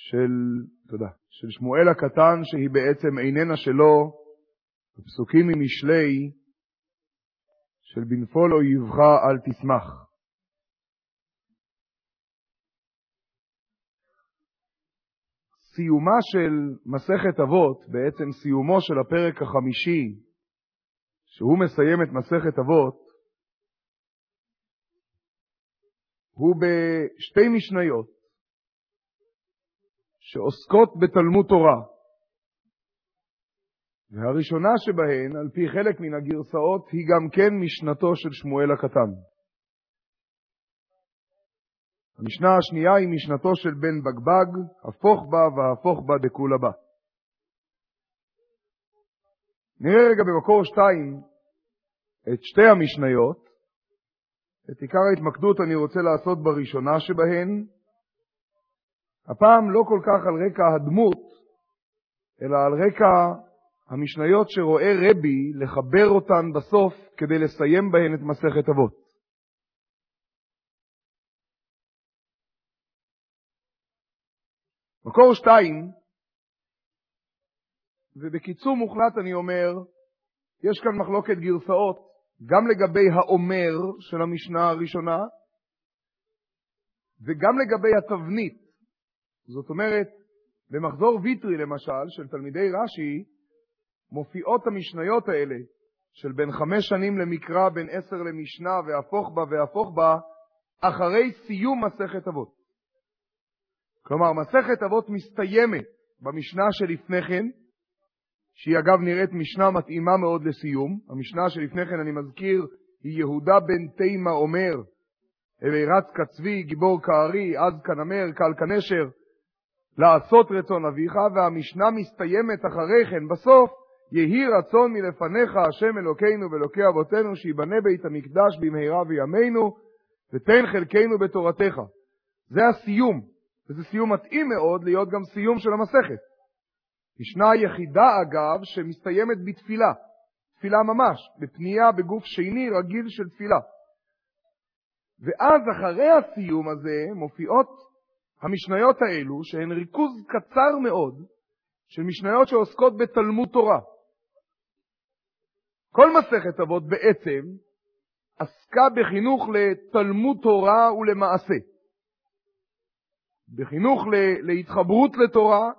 של שמואל הקטן, שהיא בעצם איננה שלו, בפסוקים ממשלי של בנפול אויבך אל תשמח. סיומה של מסכת אבות, בעצם סיומו של הפרק החמישי, שהוא מסיים את מסכת אבות, הוא בשתי משניות שעוסקות בתלמוד תורה. והראשונה שבהן, על פי חלק מן הגרסאות, היא גם כן משנתו של שמואל הקטן. המשנה השנייה היא משנתו של בן בגבג, הפוך בה והפוך בה דכולה בה. נראה רגע במקור 2 את שתי המשניות. את עיקר ההתמקדות אני רוצה לעשות בראשונה שבהן, הפעם לא כל כך על רקע הדמות, אלא על רקע המשניות שרואה רבי לחבר אותן בסוף כדי לסיים בהן את מסכת אבות. מקור 2, ובקיצור מוחלט אני אומר, יש כאן מחלוקת גרסאות, גם לגבי האומר של המשנה הראשונה, וגם לגבי התבנית. זאת אומרת, במחזור ויטרי למשל, של תלמידי רש"י, מופיעות המשניות האלה, של בין 5 שנים למקרא, בין 10 למשנה, והפוך בה והפוך בה, אחרי סיום מסכת אבות. כלומר, מסכת אבות מסתיימת במשנה שלפני כן, שהיא אגב נראית משנה מתאימה מאוד לסיום. המשנה שלפני כן, אני מזכיר, היא יהודה בן תימה אומר, הווי רץ כצבי, גיבור כארי, עז כנמר, קל כנשר, לעשות רצון אביך, והמשנה מסתיימת אחרי כן, בסוף, יהי רצון מלפניך השם אלוקינו ואלוקי אבותינו, שיבנה בית המקדש במהרה וימינו, ותן חלקנו בתורתך. זה הסיום, וזה סיום מתאים מאוד להיות גם סיום של המסכת. משנה יחידה אגב שמסתיימת בתפילה, תפילה ממש, בפנייה בגוף שני רגיל של תפילה. ואז אחרי הסיום הזה מופיעות המשניות האלו, שהן ריכוז קצר מאוד של משניות שעוסקות בתלמוד תורה. כל מסכת אבות בעצם עסקה בחינוך לתלמוד תורה ולמעשה. בחינוך להתחברות לתורה,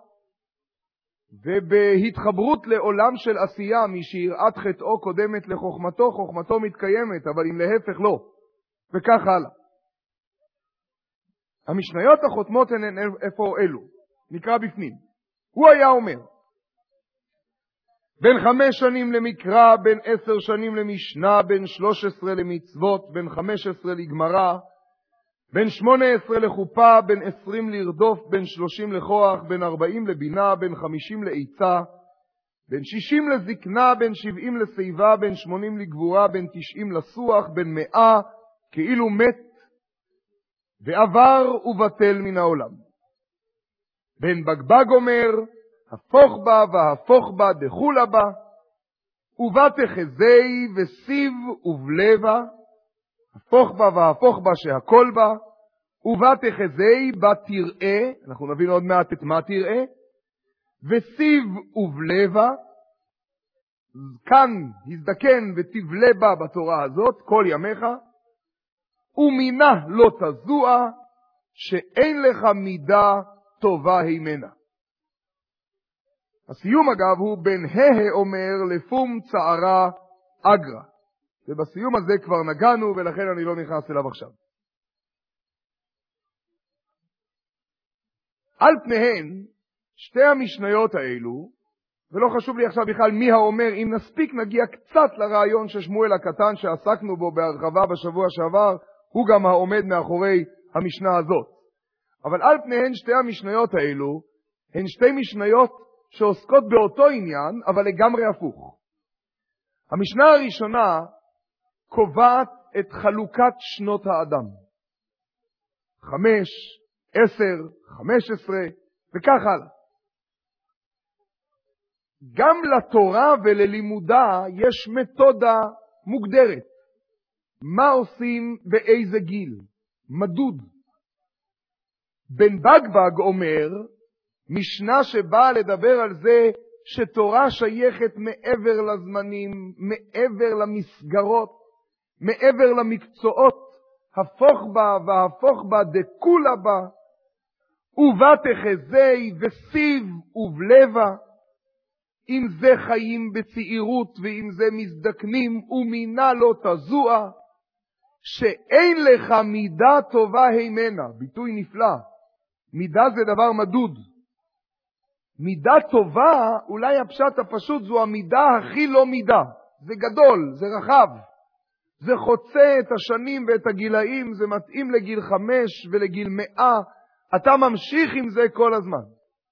ובהתחברות לעולם של עשייה, משיראת חטאו קודמת לחוכמתו, חוכמתו מתקיימת, אבל אם להפך לא, וכך הלאה. המשניות החותמות הן איפה אלו, נקרא בפנים. הוא היה אומר, בין 5 שנים למקרא, בין 10 שנים למשנה, בין 13 למצוות, בין 15 לגמרא, בין 18 לחופה, בין 20 לרדוף, בין 30 לכוח, בין 40 לבינה, בין 50 לעיצה, בין 60 לזקנה, בין 70 לשיבה, בין 80 לגבורה, בין 90 לסוח, בין 100 כאילו מת ועבר ובטל מן העולם. בן בגבג אומר, הפוך בה והפוך בה דכולה בה, ובתחזי וסיב ובלבה, הפוך בה והפוך בה שהכל בה, ובתחזי בה תראה, אנחנו נבין עוד מעט את מה תראה, וסיב ובלבה, כאן הזדקן ותבלה בה בתורה הזאת כל ימיך, ומינה לא תזוע, שאין לך מידה טובה הימנה. הסיום אגב הוא בין אומר לפום צערה אגרה. ובסיום הזה כבר נגענו ולכן אני לא נכנס אליו עכשיו. על פניהן שתי המשניות האלו, ולא חשוב לי עכשיו בכלל מי האומר, אם נספיק נגיע קצת לרעיון של שמואל הקטן שעסקנו בו בהרחבה בשבוע שעבר, הוא גם העומד מאחורי המשנה הזאת. אבל על פניהן שתי המשניות האלו, הן שתי משניות שעוסקות באותו עניין, אבל לגמרי הפוך. המשנה הראשונה קובעת את חלוקת שנות האדם. 5, 10, 15 וכך הלאה. גם לתורה וללימודה יש מתודה מוגדרת. מה עושים באיזה גיל? מדוד. בן בגבג אומר, משנה שבאה לדבר על זה שתורה שייכת מעבר לזמנים, מעבר למסגרות, מעבר למקצועות, הפוך בה והפוך בה דקולה בה, ובה תחזי וסיב ובלבה, אם זה חיים בצעירות ואם זה מזדקנים, ומינה לא תזוע, שאין לך מידה טובה הימנה. ביטוי נפלא. מידה זה דבר מדוד. מידה טובה, אולי הפשט הפשוט, זו המידה הכי לא מידה. זה גדול, זה רחב. זה חוצה את השנים ואת הגילאים, זה מתאים לגיל 5 ולגיל 100. אתה ממשיך עם זה כל הזמן.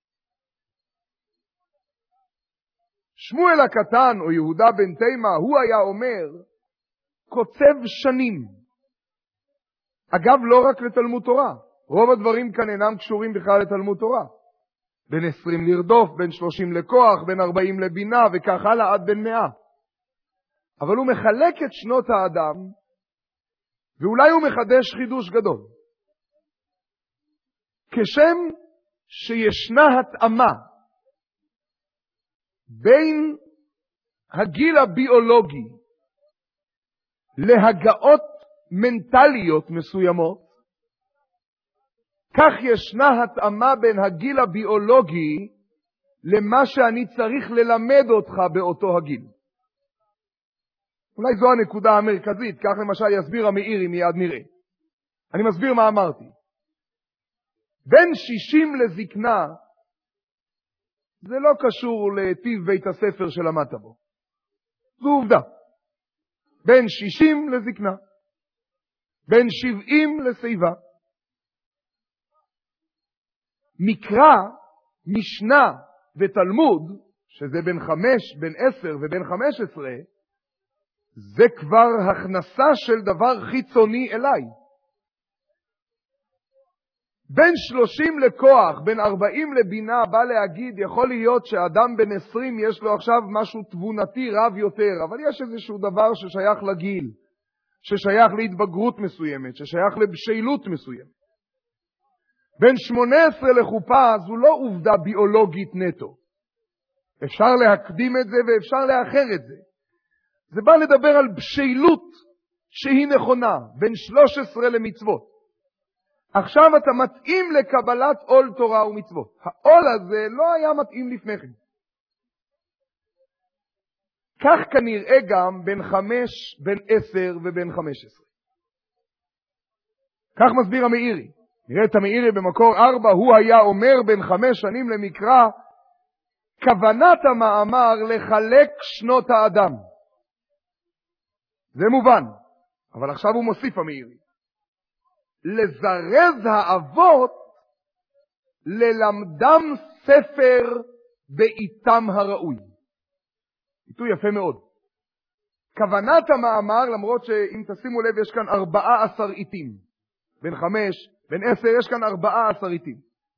שמואל הקטן או יהודה בן תימה, הוא היה אומר, קוצב שנים. אגב, לא רק לתלמוד תורה. רוב הדברים כאן אינם קשורים בכלל לתלמוד תורה. בין 20 לרדוף, בין 30 לכוח, בין 40 לבינה, וכך הלאה עד בין 100. אבל הוא מחלק את שנות האדם, ואולי הוא מחדש חידוש גדול. כשם שישנה התאמה בין הגיל הביולוגי להגאות מנטליות מסוימות, כך ישנה התאמה בין הגיל הביולוגי למה שאני צריך ללמד אותך באותו הגיל. אולי זו הנקודה המרכזית, כך למשל יסביר המאירי, מיד נראה. אני מסביר מה אמרתי. בין 60 לזקנה, זה לא קשור לטיב בית הספר שלמדת בו. זו עובדה. בין 60 לזקנה. בין 70 לשיבה. מקרא, משנה ותלמוד, שזה בין 5, בין 10 ובין 15, זה כבר הכנסה של דבר חיצוני אליי. בין 30 לכוח, בין 40 לבינה, בא להגיד, יכול להיות שאדם בן 20 יש לו עכשיו משהו תבונתי רב יותר, אבל יש איזשהו דבר ששייך לגיל, ששייך להתבגרות מסוימת, ששייך לבשלות מסוימת. בין 18 לחופה זו לא עובדה ביולוגית נטו. אפשר להקדים את זה ואפשר לאחר את זה. זה בא לדבר על בשלות שהיא נכונה, בין 13 למצוות. עכשיו אתה מתאים לקבלת עול תורה ומצוות. העול הזה לא היה מתאים לפני כן. כך כנראה גם בין 5, בין 10 ובין 15. כך מסביר המאירי. נראה את המאירי במקור 4, הוא היה אומר בין 5 שנים למקרא, כוונת המאמר לחלק שנות האדם. זה מובן, אבל עכשיו הוא מוסיף המאירי. לזרז האבות ללמדם ספר בעיתם הראוי. ביטוי יפה מאוד. כוונת המאמר, למרות שאם תשימו לב יש כאן 14 עיתים. בין 5, בין 10 יש כאן 14 עיתים.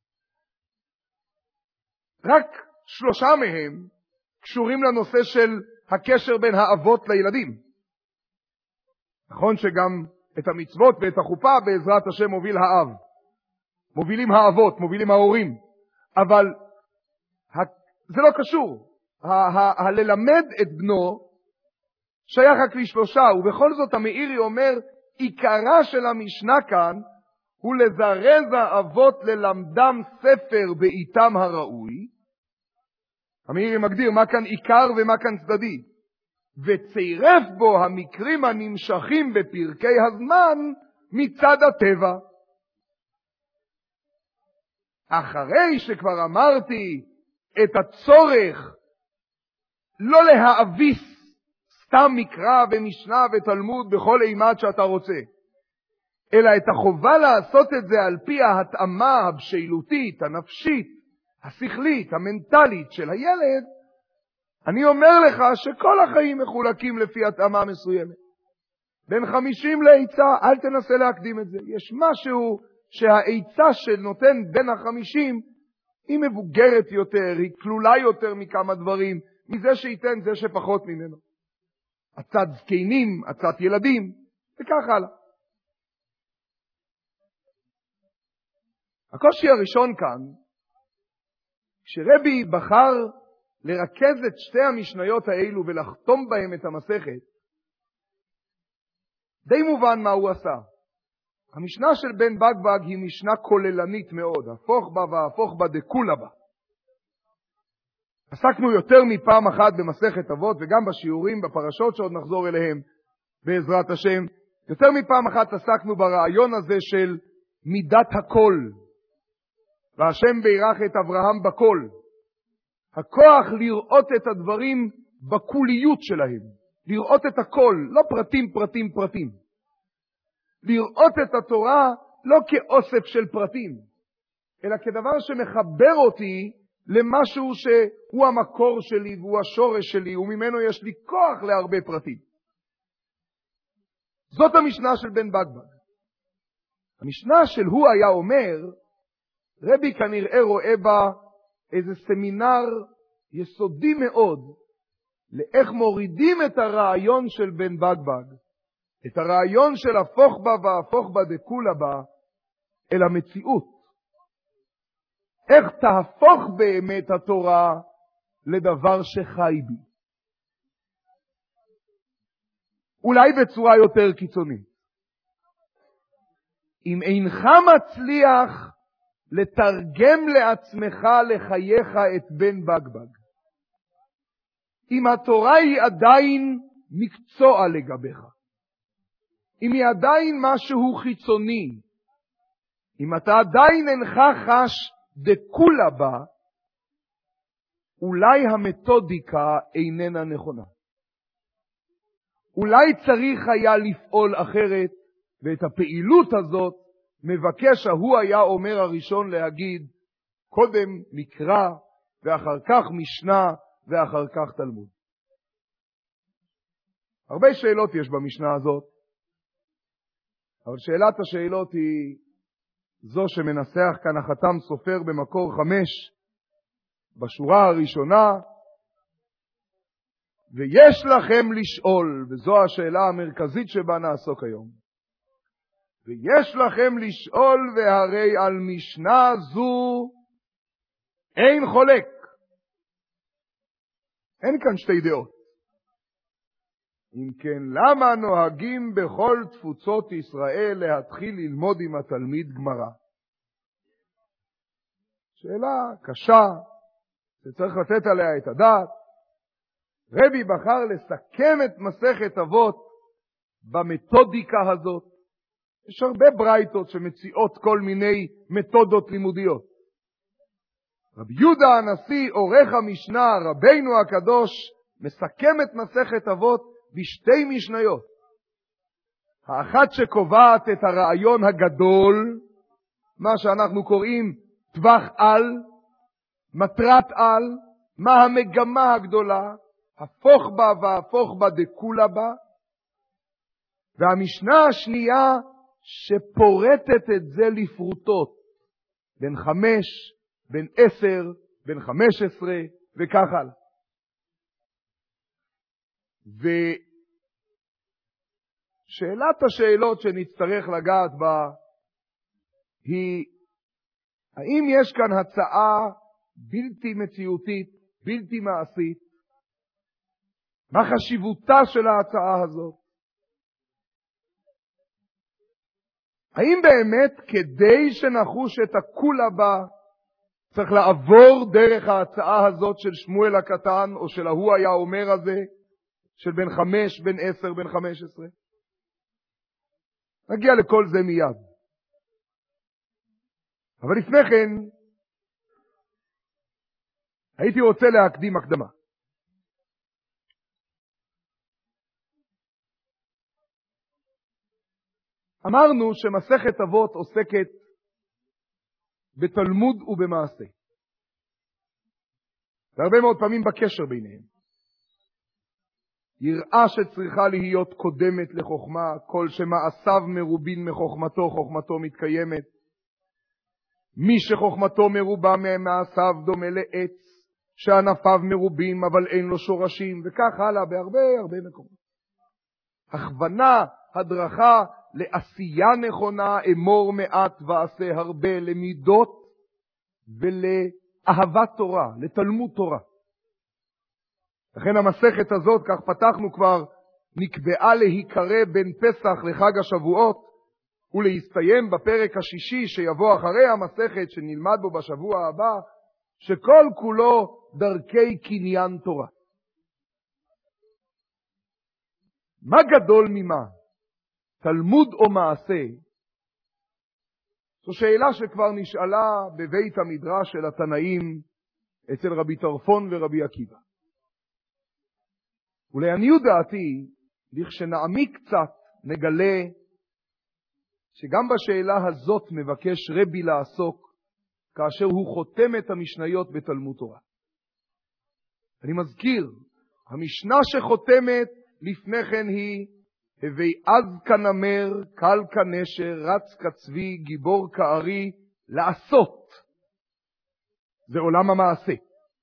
רק 3 מהם קשורים לנושא של הקשר בין האבות לילדים. נכון שגם את המצוות ואת החופה בעזרת השם מוביל האב. מובילים האבות, מובילים ההורים. אבל זה לא קשור. הללמד את בנו שייך רק ל3, ובכל זאת המאירי אומר, עיקרה של המשנה כאן הוא לזרז האבות ללמדם ספר בעיתם הראוי. המאירי מגדיר מה כאן עיקר ומה כאן צדדי. וצירף בו המקרים הנמשכים בפרקי הזמן מצד הטבע. אחרי שכבר אמרתי את הצורך לא להאביס סתם מקרא ומשנה ותלמוד בכל אימת שאתה רוצה, אלא את החובה לעשות את זה על פי ההתאמה הבשילותית, הנפשית, השכלית, המנטלית של הילד, אני אומר לך שכל החיים מחולקים לפי התאמה מסוימת. בין 50 לעיצה, אל תנסה להקדים את זה. יש משהו שהעיצה שנותן בין 50 היא מבוגרת יותר, היא כלולה יותר מכמה דברים, מזה שייתן זה שפחות ממנו. הצד זקנים, הצד ילדים, וכך הלאה. הקושי הראשון כאן, כשרבי בחר לרכז את שתי המשניות האלו ולחתום בהם את המסכת, די מובן מה הוא עשה. המשנה של בן בגבג היא משנה כוללנית מאוד, הפוך בה והפוך בה דקולה בה. עסקנו יותר מפעם אחת במסכת אבות וגם בשיעורים בפרשות שעוד נחזור אליהם בעזרת השם. יותר מפעם אחת עסקנו ברעיון הזה של מידת הכל. והשם בירך את אברהם בכל. הכוח לראות את הדברים בקוליות שלהם. לראות את הכל, לא פרטים פרטים פרטים. לראות את התורה לא כאוסף של פרטים, אלא כדבר שמחבר אותי למשהו שהוא המקור שלי והוא השורש שלי, וממנו יש לי כוח להרבה פרטים. זאת המשנה של בן בגבג. המשנה של הוא היה אומר, רבי כנראה רואה בה איזה סמינר יסודי מאוד, לאיך מורידים את הרעיון של בן בגבג, את הרעיון של הפוך בה והפוך בה דקולה בה, אל המציאות. איך תהפוך באמת התורה לדבר שחי בי. אולי בצורה יותר קיצונית. אם אינך מצליח לתרגם לעצמך לחייך את בן בגבג, אם התורה היא עדיין מקצוע לגביך, אם היא עדיין משהו חיצוני, אם אתה עדיין אינך חש דקולה בה, אולי המתודיקה איננה נכונה. אולי צריך היה לפעול אחרת, ואת הפעילות הזאת מבקש הוא היה אומר הראשון להגיד, קודם מקרא, ואחר כך משנה, ואחר כך תלמוד. הרבה שאלות יש במשנה הזאת, אבל שאלת השאלות היא זו שמנסח כאן החתם סופר במקור 5, בשורה הראשונה, ויש לכם לשאול, וזו השאלה המרכזית שבה נעסוק היום, ויש לכם לשאול, והרי על משנה זו אין חולק. אין כאן שתי דעות. אם כן, למה נוהגים בכל תפוצות ישראל להתחיל ללמוד עם התלמיד גמרא? שאלה קשה, שצריך לתת עליה את הדעת. רבי בחר לסכם את מסכת אבות במתודיקה הזאת. יש הרבה ברייתות שמציעות כל מיני מתודות לימודיות. רבי יהודה הנשיא, עורך המשנה, רבינו הקדוש, מסכם את מסכת אבות בשתי משניות. האחת שקובעת את הרעיון הגדול, מה שאנחנו קוראים טווח על, מטרת על, מה המגמה הגדולה, הפוך בה והפוך בה דקולה בה. והמשנה השנייה שפורטת את זה לפרוטות, בין 5, בין 10, בין 15 וכך הלאה. ושאלת השאלות שנצטרך לגעת בה היא, האם יש כאן הצעה בלתי מציאותית, בלתי מעשית? מה חשיבותה של ההצעה הזאת? האם באמת כדי שנחוש את הקולה בה, צריך לעבור דרך ההצעה הזאת של שמואל הקטן, או של ההוא היה אומר הזה, של בין 5, בין 10, בין 15? נגיע לכל זה מיד. אבל לפני כן, הייתי רוצה להקדים הקדמה. אמרנו שמסכת אבות עוסקת בתלמוד ובמעשה. והרבה מאוד פעמים בקשר ביניהם. יראה שצריכה להיות קודמת לחוכמה, כל שמעשיו מרובין מחוכמתו, חוכמתו מתקיימת. מי שחוכמתו מרובה ממעשיו דומה לעץ, שענפיו מרובים אבל אין לו שורשים, וכך הלאה בהרבה מקומות. הכוונה, הדרכה, לעשייה נכונה, אמור מעט ועשה הרבה, למידות ולעשייה לאהבת תורה, לתלמוד תורה. לכן המסכת הזאת, כך פתחנו כבר, נקבעה להיקרא בין פסח לחג השבועות, ולהסתיים בפרק השישי שיבוא אחרי המסכת שנלמד בו בשבוע הבא, שכל כולו דרכי קניין תורה. מה גדול ממה? תלמוד או מעשה? זו שאלה שכבר נשאלה בבית המדרש של התנאים אצל רבי טרפון ורבי עקיבא. ולעניות דעתי, לכשנעמיק קצת, נגלה שגם בשאלה הזאת מבקש רבי לעסוק כאשר הוא חותם את המשניות בתלמוד תורה. אני מזכיר, המשנה שחותמת לפני כן היא הווי עז כנמר, קל כנשר, רץ כצבי, גיבור כארי, לעשות. זה עולם המעשה.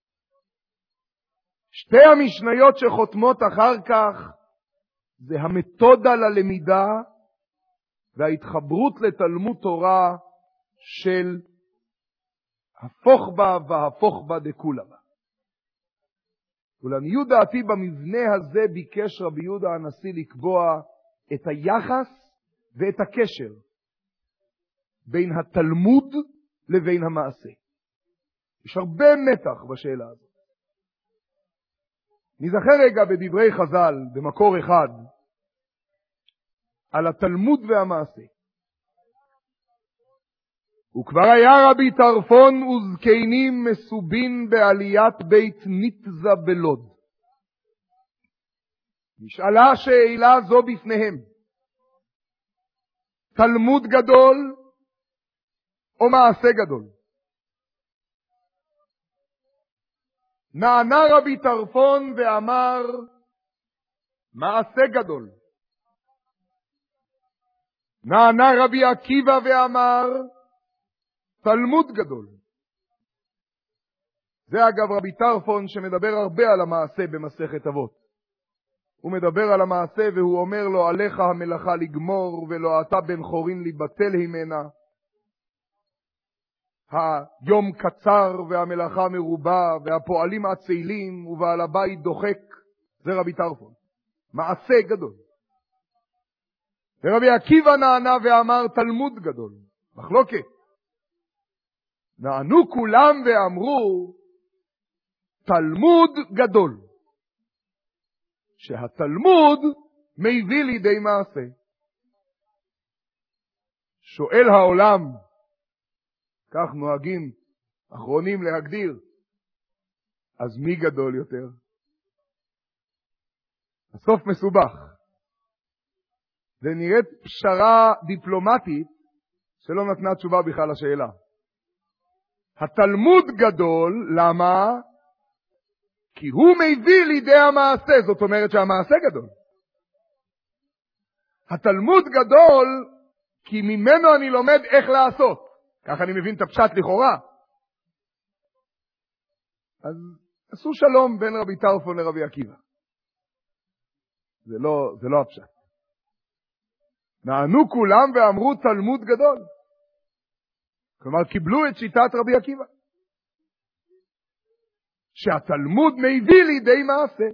שתי המשניות שחותמות אחר כך זה המתודה ללמידה וההתחברות לתלמוד תורה של הפוך בה והפוך בה דכולה בה. ולעניות דעתי במבנה הזה ביקש רבי יהודה הנשיא לקבוע את היחס ואת הקשר בין התלמוד לבין המעשה. יש הרבה מתח בשאלה הזאת. נזכר רגע בדברי חז"ל במקור אחד על התלמוד והמעשה. וכבר היה רבי טרפון וזקנים מסובין בעליית בית ניטזה בלוד. נשאלה שאלה זו בפניהם, תלמוד גדול או מעשה גדול? נענה רבי טרפון ואמר, מעשה גדול. נענה רבי עקיבא ואמר, תלמוד גדול. זה אגב רבי טרפון שמדבר הרבה על המעשה במסכת אבות. הוא מדבר על המעשה והוא אומר לו, עליך המלאכה לגמור ולא אתה בן חורין ליבטל הימנה. היום קצר והמלאכה מרובה והפועלים עצלים ובעל הבית דוחק. זה רבי טרפון. מעשה גדול. ורבי עקיבא נענה ואמר תלמוד גדול. מחלוקת. נענו כולם ואמרו תלמוד גדול. שהתלמוד מביא לידי מעשה. שואל העולם, כך נוהגים אחרונים להגדיר, אז מי גדול יותר? הסוף מסובך. זה נראית פשרה דיפלומטית שלא נתנה תשובה בכלל לשאלה. התלמוד גדול, למה? כי הוא מביא לידי המעשה, זאת אומרת שהמעשה גדול. התלמוד גדול, כי ממנו אני לומד איך לעשות. כך אני מבין את הפשט לכאורה. אז עשו שלום בין רבי טרפון לרבי עקיבא. זה לא הפשט. נענו כולם ואמרו תלמוד גדול. כלומר, קיבלו את שיטת רבי עקיבא. שהתלמוד מביא לידי מעשה.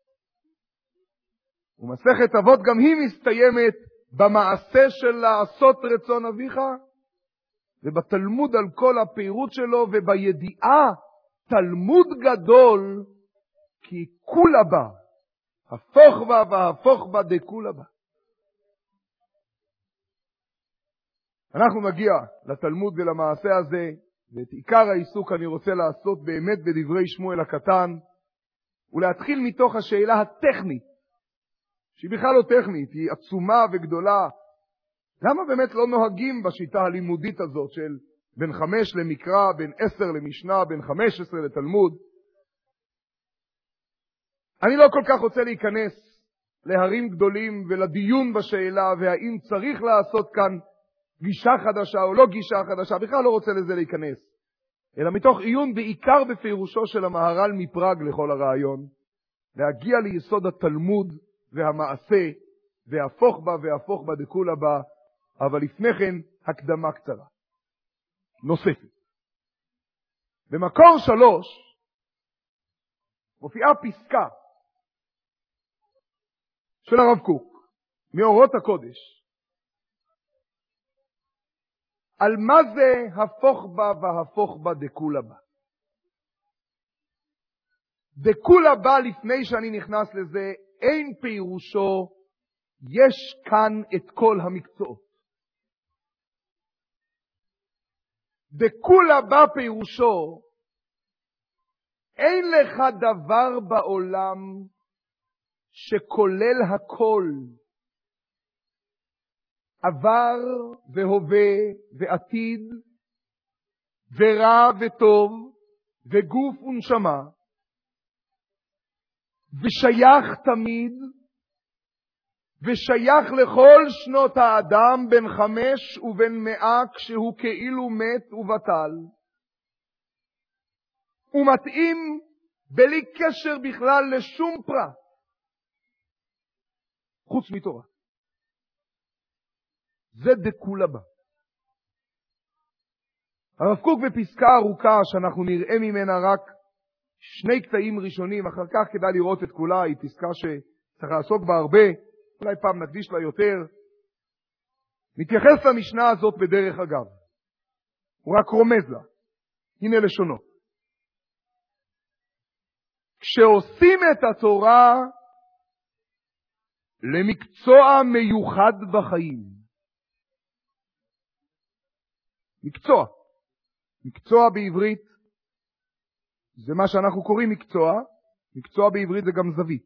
ומסכת אבות גם היא מסתיימת במעשה של לעשות רצון אביך, ובתלמוד על כל הפירוט שלו, ובידיעה תלמוד גדול, כי כולה בה, הפוך בה והפוך בה דכולה בה. אנחנו נגיע לתלמוד ולמעשה הזה, ואת עיקר העיסוק אני רוצה לעשות באמת בדברי שמואל הקטן, ולהתחיל מתוך השאלה הטכנית, שהיא בכלל לא טכנית, היא עצומה וגדולה. למה באמת לא נוהגים בשיטה הלימודית הזאת של בין 5 למקרא, בין 10 למשנה, בין 15 לתלמוד? אני לא כל כך רוצה להיכנס להרים גדולים ולדיון בשאלה, והאם צריך לעשות כאן גישה חדשה או לא גישה חדשה, בכלל לא רוצה לזה להיכנס. אלא מתוך עיון בעיקר בפירושו של המהר"ל מפראג לכל הרעיון, להגיע ליסוד התלמוד והמעשה, והפוך בה והפוך בה דכולה בה, אבל לפני כן הקדמה קצרה. נוספת. במקור 3 מופיעה פסקה של הרב קוק, מאורות הקודש, על מה זה הפוך בה והפוך בה דקולה בה. דקולה בה, לפני שאני נכנס לזה, אין פירושו, יש כאן את כל המקצועות. דקולה בה פירושו, אין לך דבר בעולם שכולל הכל, עבר והווה ועתיד, ורע וטוב, וגוף ונשמה, ושייך תמיד, ושייך לכל שנות האדם בין 5 ובין 100 כשהוא כאילו מת ובטל, ומתאים בלי קשר בכלל לשום פרט, חוץ מתורה. זה דקולה בה. הרב קוק בפסקה ארוכה שאנחנו נראה ממנה רק 2 קטעים ראשונים, אחר כך כדאי לראות את כולה, היא פסקה שצריך לעסוק בה הרבה, אולי פעם נקדיש לה יותר, מתייחס למשנה הזאת בדרך אגב. הוא רק רומז לה. הנה לשונו. כשעושים את התורה למקצוע מיוחד בחיים. מקצוע. מקצוע בעברית זה מה שאנחנו קוראים מקצוע. מקצוע בעברית זה גם זווית.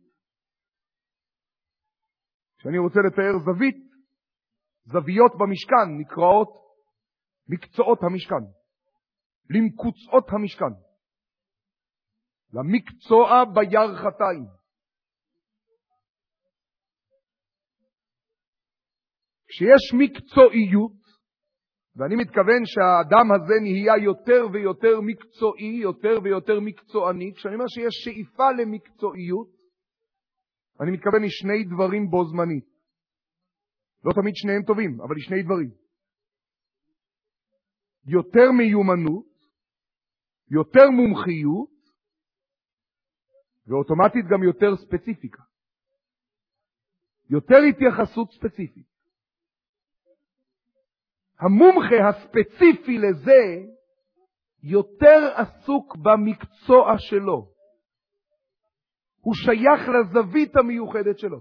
כשאני רוצה לתאר זווית, זוויות במשכן נקראות מקצועות המשכן. למקוצעות המשכן. למקצוע בירכתיים. כשיש מקצועיות, ואני מתכוון שהאדם הזה נהיה יותר ויותר מקצועי, יותר ויותר מקצועני, כשאני אומר שיש שאיפה למקצועיות, אני מתכוון לשני דברים בו זמנית. לא תמיד שניהם טובים, אבל לשני דברים. יותר מיומנות, יותר מומחיות, ואוטומטית גם יותר ספציפיקה. יותר התייחסות ספציפית. המומחה הספציפי לזה יותר עסוק במקצוע שלו. הוא שייך לזווית המיוחדת שלו.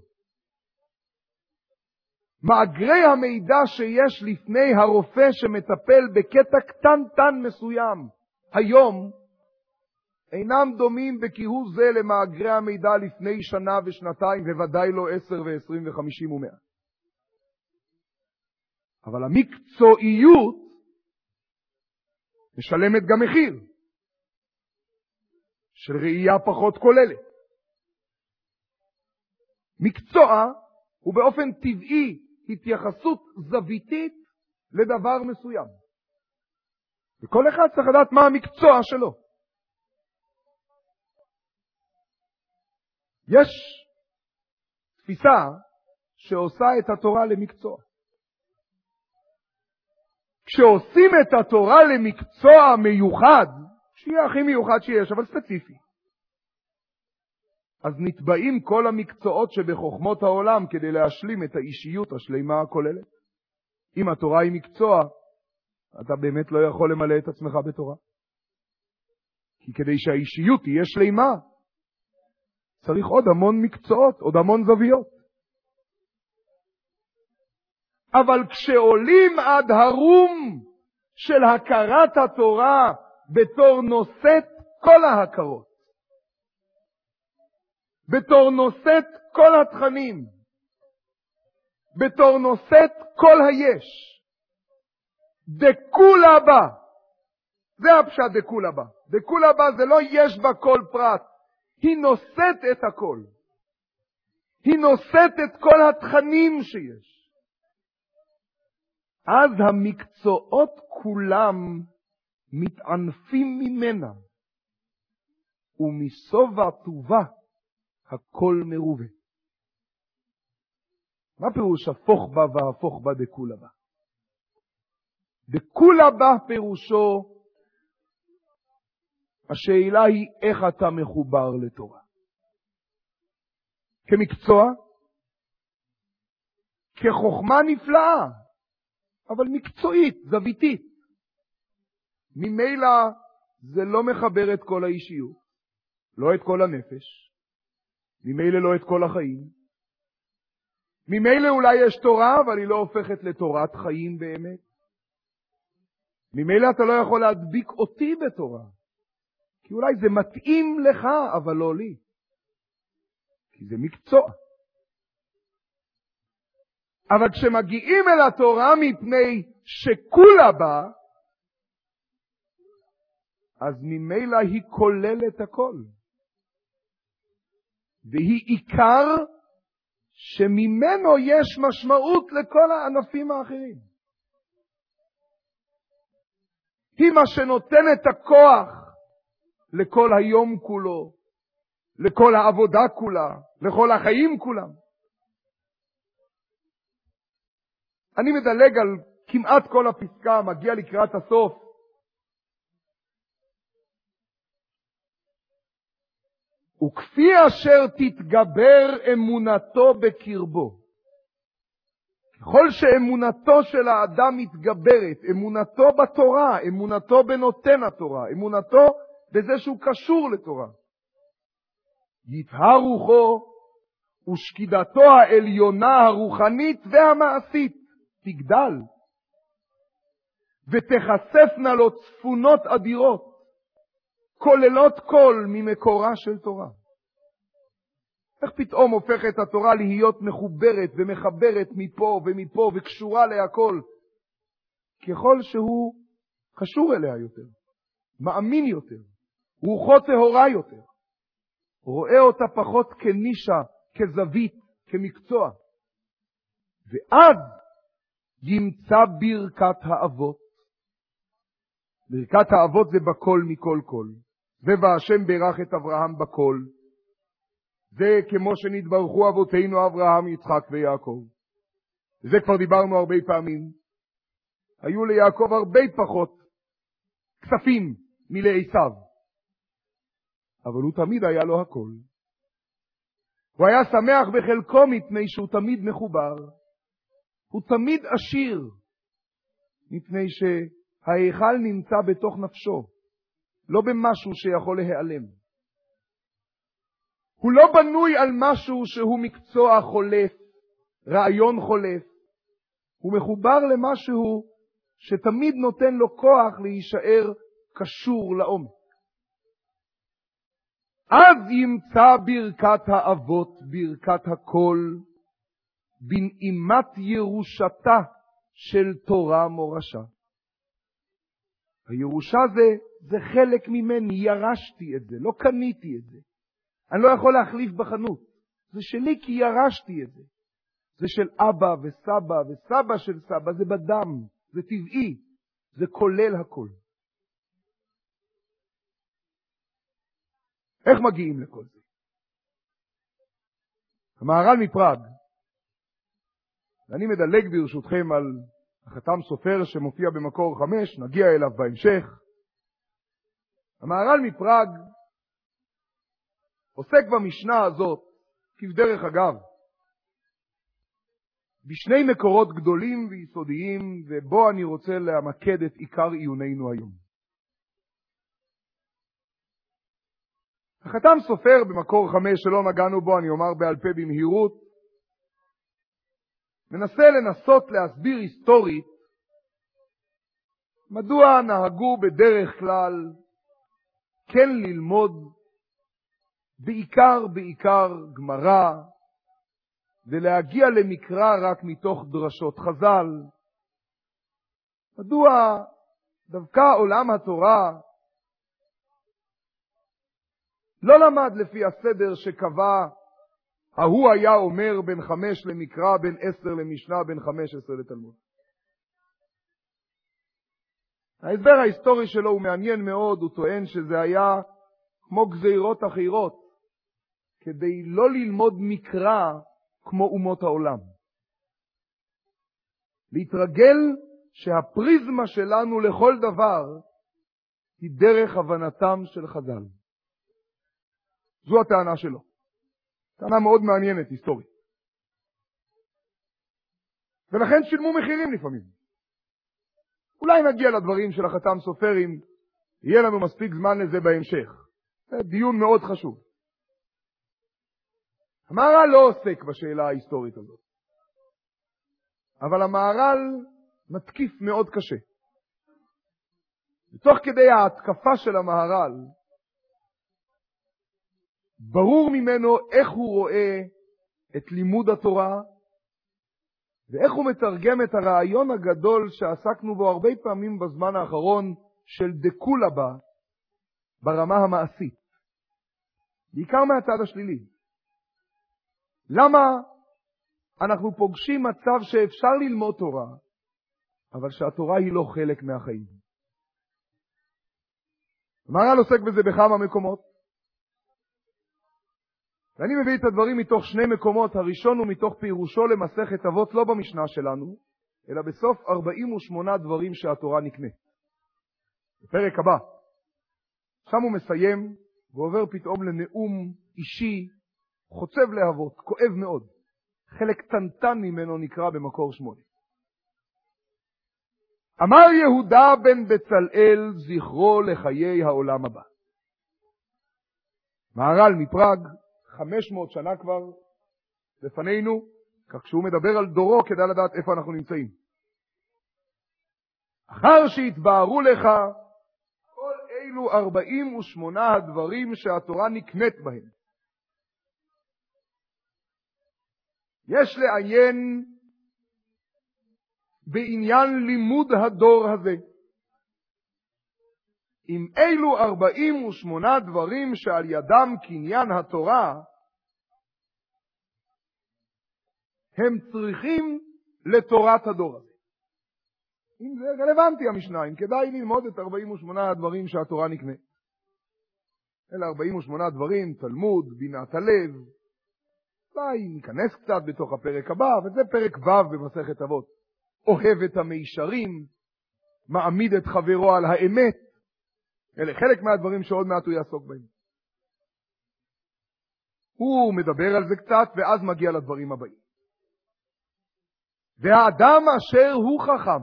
מאגרי המידע שיש לפני הרופא שמטפל בקטע קטן מסוים היום אינם דומים בכהוא זה למאגרי המידע לפני שנה ושנתיים, וודאי לא 10 ו-20 ו-50 ו-100. אבל המקצועיות משלמת גם מחיר של ראייה פחות כוללת. מקצוע הוא באופן טבעי התייחסות זוויתית לדבר מסוים. וכל אחד צריך לדעת מה המקצוע שלו. יש תפיסה שעושה את התורה למקצוע. כשעושים את התורה למקצוע מיוחד, שיהיה הכי מיוחד שיש, אבל ספציפי, אז נתבעים כל המקצועות שבחוכמות העולם כדי להשלים את האישיות השלימה הכוללת. אם התורה היא מקצוע, אתה באמת לא יכול למלא את עצמך בתורה. כי כדי שהאישיות תהיה שלימה, צריך עוד המון מקצועות, עוד המון זוויות. אבל כשעולים עד הרום של הכרת התורה בתור נושאת כל ההכרות, בתור נושאת כל התכנים, בתור נושאת כל היש, דקולה בה, זה הפשט דקולה בה. דקולה בה זה לא יש בה כל פרט, היא נושאת את הכל. היא נושאת את כל התכנים שיש. אז המקצועות כולם מתענפים ממנה, ומסובה טובה הכל מרובה. מה פירוש הפוך בה והפוך בה דקולה בה? דקולה בה פירושו השאלה היא איך אתה מחובר לתורה. כמקצוע, כחוכמה נפלאה, אבל מקצועית, זוויתית. ממילא זה לא מחבר את כל האישיות, לא את כל הנפש, ממילא לא את כל החיים. ממילא אולי יש תורה, אבל היא לא הופכת לתורת חיים באמת. ממילא אתה לא יכול להדביק אותי בתורה, כי אולי זה מתאים לך, אבל לא לי. כי זה מקצוע. אבל כשמגיעים אל התורה מפני שכולה בה, אז ממילא היא כוללת הכל. והיא עיקר שממנו יש משמעות לכל הענפים האחרים. היא מה שנותן את הכוח לכל היום כולו, לכל העבודה כולה, לכל החיים כולם. אני מדלג על כמעט כל הפסקה, מגיע לקראת הסוף. וכפי אשר תתגבר אמונתו בקרבו. ככל שאמונתו של האדם מתגברת, אמונתו בתורה, אמונתו בנותן התורה, אמונתו בזה שהוא קשור לתורה. יתהר רוחו ושקידתו העליונה הרוחנית והמעשית תגדל, ותחשפנה לו צפונות אדירות, כוללות כל ממקורה של תורה. איך פתאום הופכת התורה להיות מחוברת ומחברת מפה ומפה וקשורה להכל? ככל שהוא קשור אליה יותר, מאמין יותר, רוחו טהורה יותר, רואה אותה פחות כנישה, כזווית, כמקצוע. ואז ימצא ברכת האבות. ברכת האבות זה בכל מכל כל. זה והשם ברך את אברהם בכל. זה כמו שנתברכו אבותינו אברהם, יצחק ויעקב. וזה כבר דיברנו הרבה פעמים. היו ליעקב הרבה פחות כספים מלעשיו. אבל הוא תמיד היה לו הכל. הוא היה שמח בחלקו מפני שהוא תמיד מחובר. הוא תמיד עשיר מפני שההיכל נמצא בתוך נפשו, לא במשהו שיכול להיעלם. הוא לא בנוי על משהו שהוא מקצוע חולף, רעיון חולף. הוא מחובר למשהו שתמיד נותן לו כוח להישאר קשור לעומק. אז ימצא ברכת האבות, ברכת הכל, בנעימת ירושתה של תורה מורשה. הירושה זה חלק ממני, ירשתי את זה, לא קניתי את זה. אני לא יכול להחליף בחנות. זה שלי כי ירשתי את זה. זה של אבא וסבא וסבא של סבא, זה בדם, זה טבעי, זה כולל הכל. איך מגיעים לכל זה? המהר"ל מפראג, ואני מדלג ברשותכם על החתם סופר שמופיע במקור 5, נגיע אליו בהמשך. המהר"ל מפראג עוסק במשנה הזאת, כבדרך אגב, בשני מקורות גדולים ויסודיים, ובו אני רוצה למקד את עיקר עיוננו היום. החתם סופר במקור 5 שלא נגענו בו, אני אומר בעל פה במהירות, מנסה להסביר היסטורית מדוע נהגו בדרך כלל כן ללמוד בעיקר גמרא ולהגיע למקרא רק מתוך דרשות חז"ל. מדוע דווקא עולם התורה לא למד לפי הסדר שקבע ההוא היה אומר בין 5 למקרא, בין 10 למשנה, בין 15 לתלמוד. ההסבר ההיסטורי שלו הוא מעניין מאוד, הוא טוען שזה היה כמו גזירות אחרות, כדי לא ללמוד מקרא כמו אומות העולם. להתרגל שהפריזמה שלנו לכל דבר היא דרך הבנתם של חז"ל. זו הטענה שלו. טענה מאוד מעניינת, היסטורית. ולכן שילמו מחירים לפעמים. אולי נגיע לדברים של החתם סופרים, יהיה לנו מספיק זמן לזה בהמשך. זה דיון מאוד חשוב. המהר"ל לא עוסק בשאלה ההיסטורית הזאת. אבל המהר"ל מתקיף מאוד קשה. ותוך כדי ההתקפה של המהר"ל, ברור ממנו איך הוא רואה את לימוד התורה, ואיך הוא מתרגם את הרעיון הגדול שעסקנו בו הרבה פעמים בזמן האחרון, של דקולה בה, ברמה המעשית. בעיקר מהצד השלילי. למה אנחנו פוגשים מצב שאפשר ללמוד תורה, אבל שהתורה היא לא חלק מהחיים? המהר"ל עוסק בזה בכמה מקומות. ואני מביא את הדברים מתוך שני מקומות. הראשון הוא מתוך פירושו למסכת אבות, לא במשנה שלנו, אלא בסוף 48 דברים שהתורה נקנית. בפרק הבא. שם הוא מסיים ועובר פתאום לנאום אישי, חוצב להבות, כואב מאוד. חלק קטנטן ממנו נקרא במקור 8. אמר יהודה בן בצלאל זכרו לחיי העולם הבא. מהר"ל מפראג, 500 שנה כבר לפנינו, כך כשהוא מדבר על דורו כדאי לדעת איפה אנחנו נמצאים. אחר שהתבהרו לך כל אלו 48 הדברים שהתורה נקנית בהם. יש לעיין בעניין לימוד הדור הזה. עם אילו 48 דברים שעל ידם קניין התורה, הם צריכים לתורת הדור הזה. אם זה רלוונטי המשנה, אם כדאי ללמוד את 48 הדברים שהתורה נקנית. אלה 48 דברים, תלמוד, בינת הלב. אולי ניכנס קצת בתוך הפרק הבא, וזה פרק ו' במסכת אבות. אוהב את המישרים, מעמיד את חברו על האמת. אלה חלק מהדברים שעוד מעט הוא יעסוק בהם. הוא מדבר על זה קצת, ואז מגיע לדברים הבאים. והאדם אשר הוא חכם,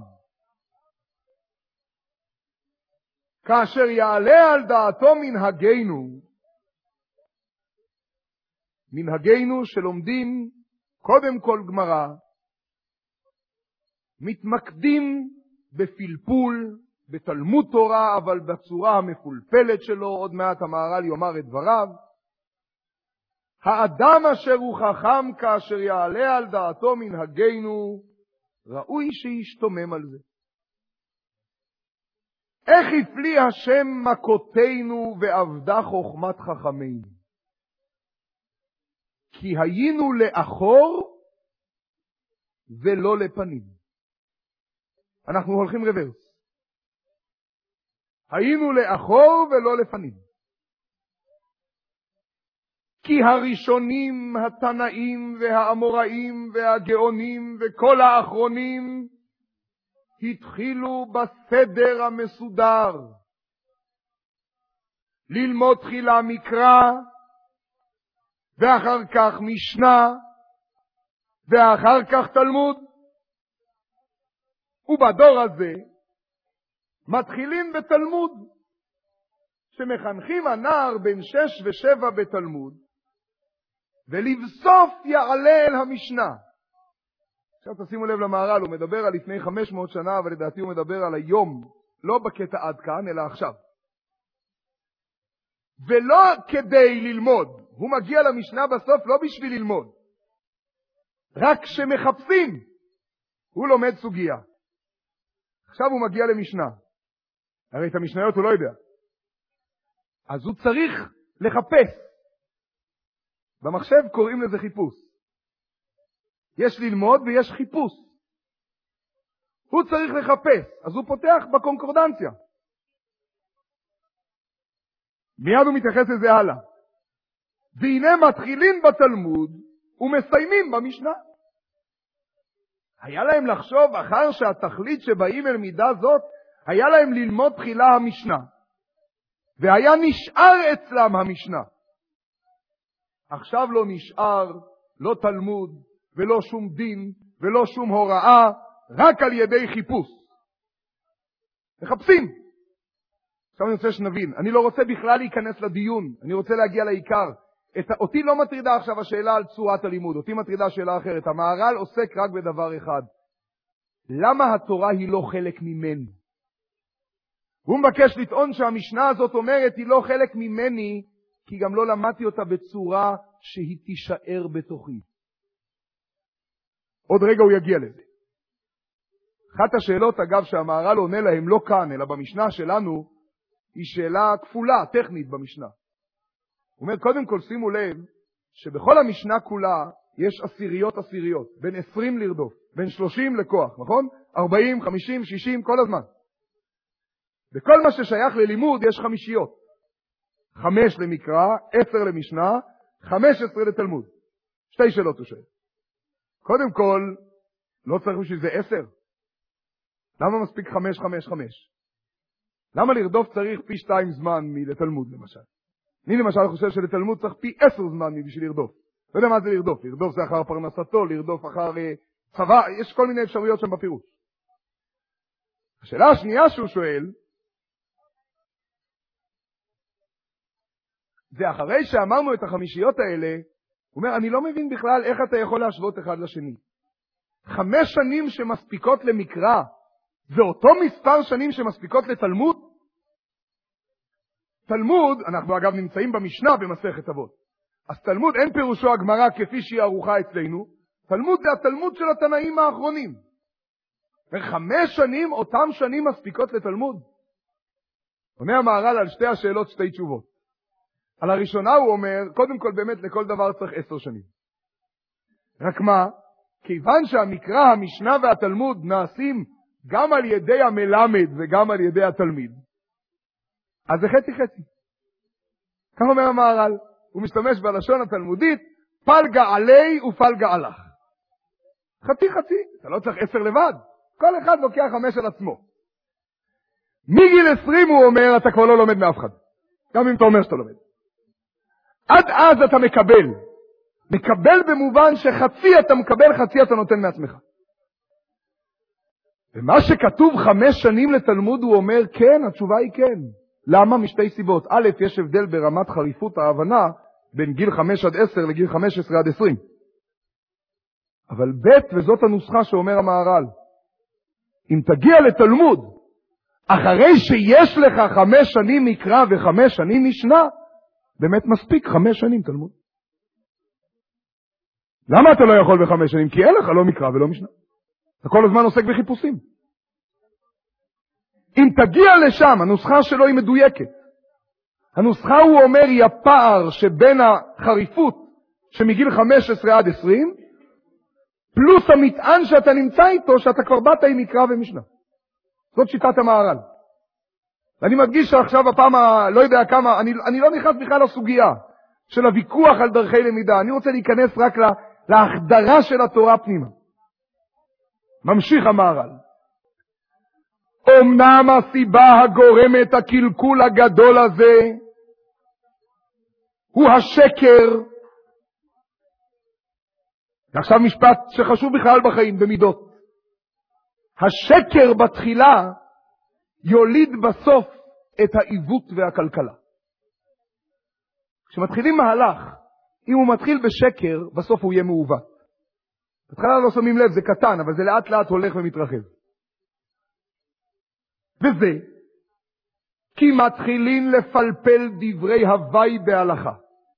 כאשר יעלה על דעתו מנהגנו שלומדים קודם כל גמרא, מתמקדים בפלפול, בתלמוד תורה, אבל בצורה המפולפלת שלו, עוד מעט המהר"ל יאמר את דבריו. האדם אשר הוא חכם כאשר יעלה על דעתו מנהגנו, ראוי שישתומם על זה. איך הפליא השם מכותינו ועבדה חוכמת חכמינו. כי היינו לאחור ולא לפנים. אנחנו הולכים רוורס. היינו לאחור ולא לפנים. כי הראשונים, התנאים והאמוראים והגאונים וכל האחרונים התחילו בסדר המסודר. ללמוד תחילה מקרא, ואחר כך משנה, ואחר כך תלמוד. ובדור הזה מתחילים בתלמוד, שמחנכים הנער בן 6 ו7 בתלמוד, ולבסוף יעלה אל המשנה. עכשיו תשימו לב למהר"ל, הוא מדבר על לפני 500 שנה, אבל לדעתי הוא מדבר על היום, לא בקטע עד כאן, אלא עכשיו. ולא כדי ללמוד, הוא מגיע למשנה בסוף לא בשביל ללמוד. רק כשמחפשים, הוא לומד סוגיה. עכשיו הוא מגיע למשנה. הרי את המשניות הוא לא יודע. אז הוא צריך לחפש. במחשב קוראים לזה חיפוש. יש ללמוד ויש חיפוש. הוא צריך לחפש, אז הוא פותח בקונקורדנציה. מיד הוא מתייחס לזה הלאה. והנה מתחילים בתלמוד ומסיימים במשנה. היה להם לחשוב אחר שהתכלית שבאים אל מידה זאת, היה להם ללמוד תחילה המשנה. והיה נשאר אצלם המשנה. עכשיו לא נשאר, לא תלמוד, ולא שום דין, ולא שום הוראה, רק על ידי חיפוש. מחפשים. עכשיו אני רוצה שנבין, אני לא רוצה בכלל להיכנס לדיון, אני רוצה להגיע לעיקר. אותי לא מטרידה עכשיו השאלה על צורת הלימוד, אותי מטרידה שאלה אחרת. המהר"ל עוסק רק בדבר אחד. למה התורה היא לא חלק ממני? הוא מבקש לטעון שהמשנה הזאת אומרת היא לא חלק ממני, כי גם לא למדתי אותה בצורה שהיא תישאר בתוכי. עוד רגע הוא יגיע לזה. אחת השאלות, אגב, שהמהר"ל עונה להם לא כאן, אלא במשנה שלנו, היא שאלה כפולה, טכנית במשנה. הוא אומר, קודם כל שימו לב, שבכל המשנה כולה יש עשיריות, בין 20 לרדוף, בין 30 לכוח, נכון? 40, 50, 60, כל הזמן. בכל מה ששייך ללימוד יש חמישיות. 5 למקרא, 10 למשנה, 15 לתלמוד. שתי שאלות הוא שואל. קודם כל, לא צריך בשביל זה 10. למה מספיק 5, 5, 5? למה לרדוף צריך פי 2 זמן מלתלמוד למשל? אני למשל חושב שלתלמוד צריך פי 10 זמן בשביל לרדוף. לא יודע מה זה לרדוף. לרדוף זה אחר פרנסתו, לרדוף אחר צבא, יש כל מיני אפשרויות שם בפירוש. השאלה השנייה שהוא שואל, זה אחרי שאמרנו את החמישיות האלה, הוא אומר, אני לא מבין בכלל איך אתה יכול להשוות אחד לשני. 5 שנים שמספיקות למקרא, זה אותו מספר שנים שמספיקות לתלמוד? תלמוד, אנחנו אגב נמצאים במשנה במסכת אבות. אז תלמוד אין פירושו הגמרא כפי שהיא ערוכה אצלנו, תלמוד זה התלמוד של התנאים האחרונים. 5 שנים, אותם שנים מספיקות לתלמוד? אומר המהר"ל על שתי השאלות 2 תשובות. על הראשונה הוא אומר, קודם כל באמת לכל דבר צריך 10 שנים. רק מה? כיוון שהמקרא, המשנה והתלמוד נעשים גם על ידי המלמד וגם על ידי התלמיד, אז זה חצי. כך אומר המהר"ל, הוא משתמש בלשון התלמודית, פלגה עלי ופלגה עלך. חצי, אתה לא צריך 10 לבד, כל אחד לוקח 5 על עצמו. מגיל 20 הוא אומר, אתה כבר לא לומד מאף אחד, גם אם אתה אומר שאתה לומד. עד אז אתה מקבל במובן שחצי אתה מקבל, חצי אתה נותן מעצמך. ומה שכתוב 5 שנים לתלמוד הוא אומר כן, התשובה היא כן. למה? משתי סיבות. א', יש הבדל ברמת חריפות ההבנה בין גיל 5 עד 10 לגיל 15 עד 20. אבל ב', וזאת הנוסחה שאומר המהר"ל, אם תגיע לתלמוד אחרי שיש לך 5 שנים מקרא ו5 שנים משנה, באמת מספיק 5 שנים תלמוד. למה אתה לא יכול ב5 שנים? כי אין לך לא מקרא ולא משנה. אתה כל הזמן עוסק בחיפושים. אם תגיע לשם, הנוסחה שלו היא מדויקת. הנוסחה הוא אומר היא הפער שבין החריפות שמגיל 15 עד 20, פלוס המטען שאתה נמצא איתו, שאתה כבר באת עם מקרא ומשנה. זאת שיטת המהר"ל. ואני מדגיש שעכשיו הפעם, לא יודע כמה, אני לא נכנס בכלל לסוגיה של הוויכוח על דרכי למידה. אני רוצה להיכנס רק להחדרה של התורה פנימה. ממשיך המהר"ל. אמנם הסיבה הגורמת הקלקול הגדול הזה הוא השקר. עכשיו משפט שחשוב בכלל בחיים, במידות. השקר בתחילה יוליד בסוף את העיוות והכלכלה. כשמתחילים מהלך, אם הוא מתחיל בשקר, בסוף הוא יהיה מעוות. בתחילה לא שמים לב, זה קטן, אבל זה לאט לאט הולך ומתרחב. וזה, כי מתחילים לפלפל דברי הווי בהלכה,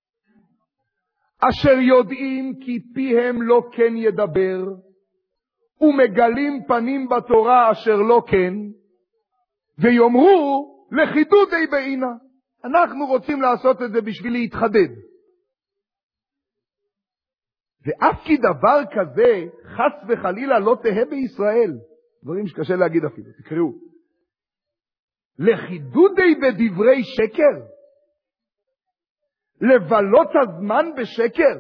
אשר יודעים כי פיהם לא כן ידבר, ומגלים פנים בתורה אשר לא כן, ויאמרו לחידודי בעינה. אנחנו רוצים לעשות את זה בשביל להתחדד. ואף כי דבר כזה חס וחלילה לא תהיה בישראל. דברים שקשה להגיד אפילו, תקראו. לחידודי בדברי שקר? לבלות הזמן בשקר?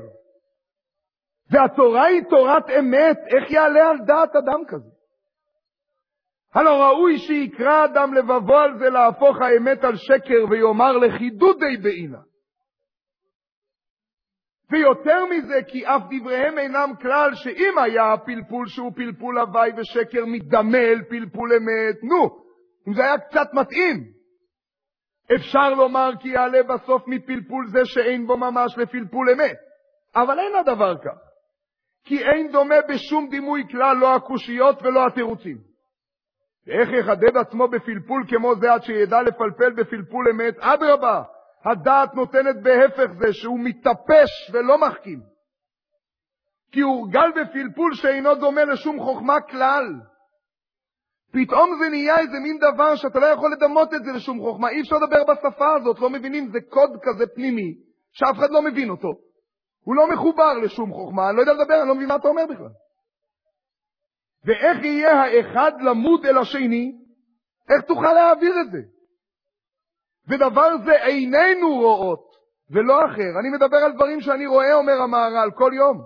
והתורה היא תורת אמת, איך יעלה על דעת אדם כזה? הלא ראוי שיקרא אדם לבבו על זה להפוך האמת על שקר ויאמר לחידודי בעינה. ויותר מזה, כי אף דבריהם אינם כלל שאם היה הפלפול שהוא פלפול הווי ושקר מתדמה פלפול אמת, אם זה היה קצת מתאים, אפשר לומר כי יעלה בסוף מפלפול זה שאין בו ממש לפלפול אמת. אבל אין הדבר כך, כי אין דומה בשום דימוי כלל, לא הקושיות ולא התירוצים. ואיך יחדד עצמו בפלפול כמו זה עד שידע לפלפל בפלפול אמת? אדרבה, הדעת נותנת בהפך זה שהוא מתטפש ולא מחכים. כי הוא הורגל בפלפול שאינו דומה לשום חוכמה כלל. פתאום זה נהיה איזה מין דבר שאתה לא יכול לדמות את זה לשום חוכמה. אי אפשר לדבר בשפה הזאת, לא מבינים, זה קוד כזה פנימי, שאף אחד לא מבין אותו. הוא לא מחובר לשום חוכמה, אני לא יודע לדבר, אני לא מבין מה אתה אומר בכלל. ואיך יהיה האחד למוד אל השני? איך תוכל להעביר את זה? ודבר זה איננו רואות, ולא אחר. אני מדבר על דברים שאני רואה, אומר המהר"ל, כל יום.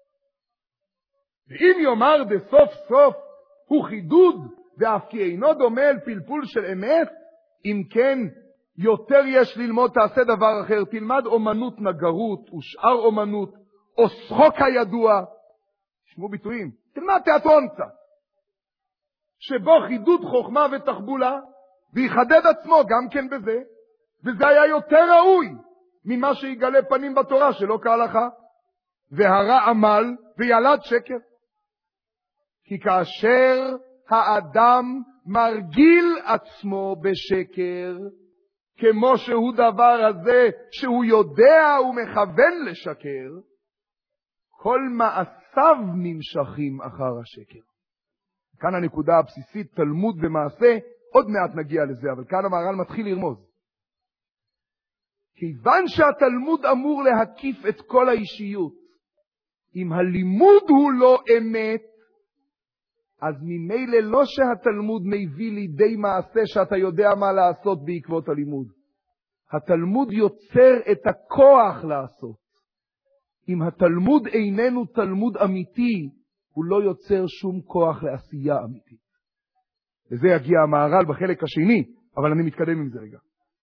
ואם יאמר בסוף סוף הוא חידוד, ואף כי אינו דומה אל פלפול של אמת, אם כן, יותר יש ללמוד, תעשה דבר אחר, תלמד אומנות נגרות ושאר אומנות, או שחוק הידוע, תשמעו ביטויים, תלמד תיאטרון קצת, שבו חידוד חוכמה ותחבולה, ויחדד עצמו גם כן בזה, וזה היה יותר ראוי ממה שיגלה פנים בתורה שלא כהלכה, והרע עמל וילד שקר. כי כאשר האדם מרגיל עצמו בשקר, כמו שהוא דבר הזה שהוא יודע ומכוון לשקר, כל מעשיו נמשכים אחר השקר. כאן הנקודה הבסיסית, תלמוד ומעשה, עוד מעט נגיע לזה, אבל כאן המהר"ל מתחיל לרמוז. כיוון שהתלמוד אמור להקיף את כל האישיות, אם הלימוד הוא לא אמת, אז ממילא לא שהתלמוד מביא לידי מעשה שאתה יודע מה לעשות בעקבות הלימוד. התלמוד יוצר את הכוח לעשות. אם התלמוד איננו תלמוד אמיתי, הוא לא יוצר שום כוח לעשייה אמיתית. לזה יגיע המהר"ל בחלק השני, אבל אני מתקדם עם זה רגע.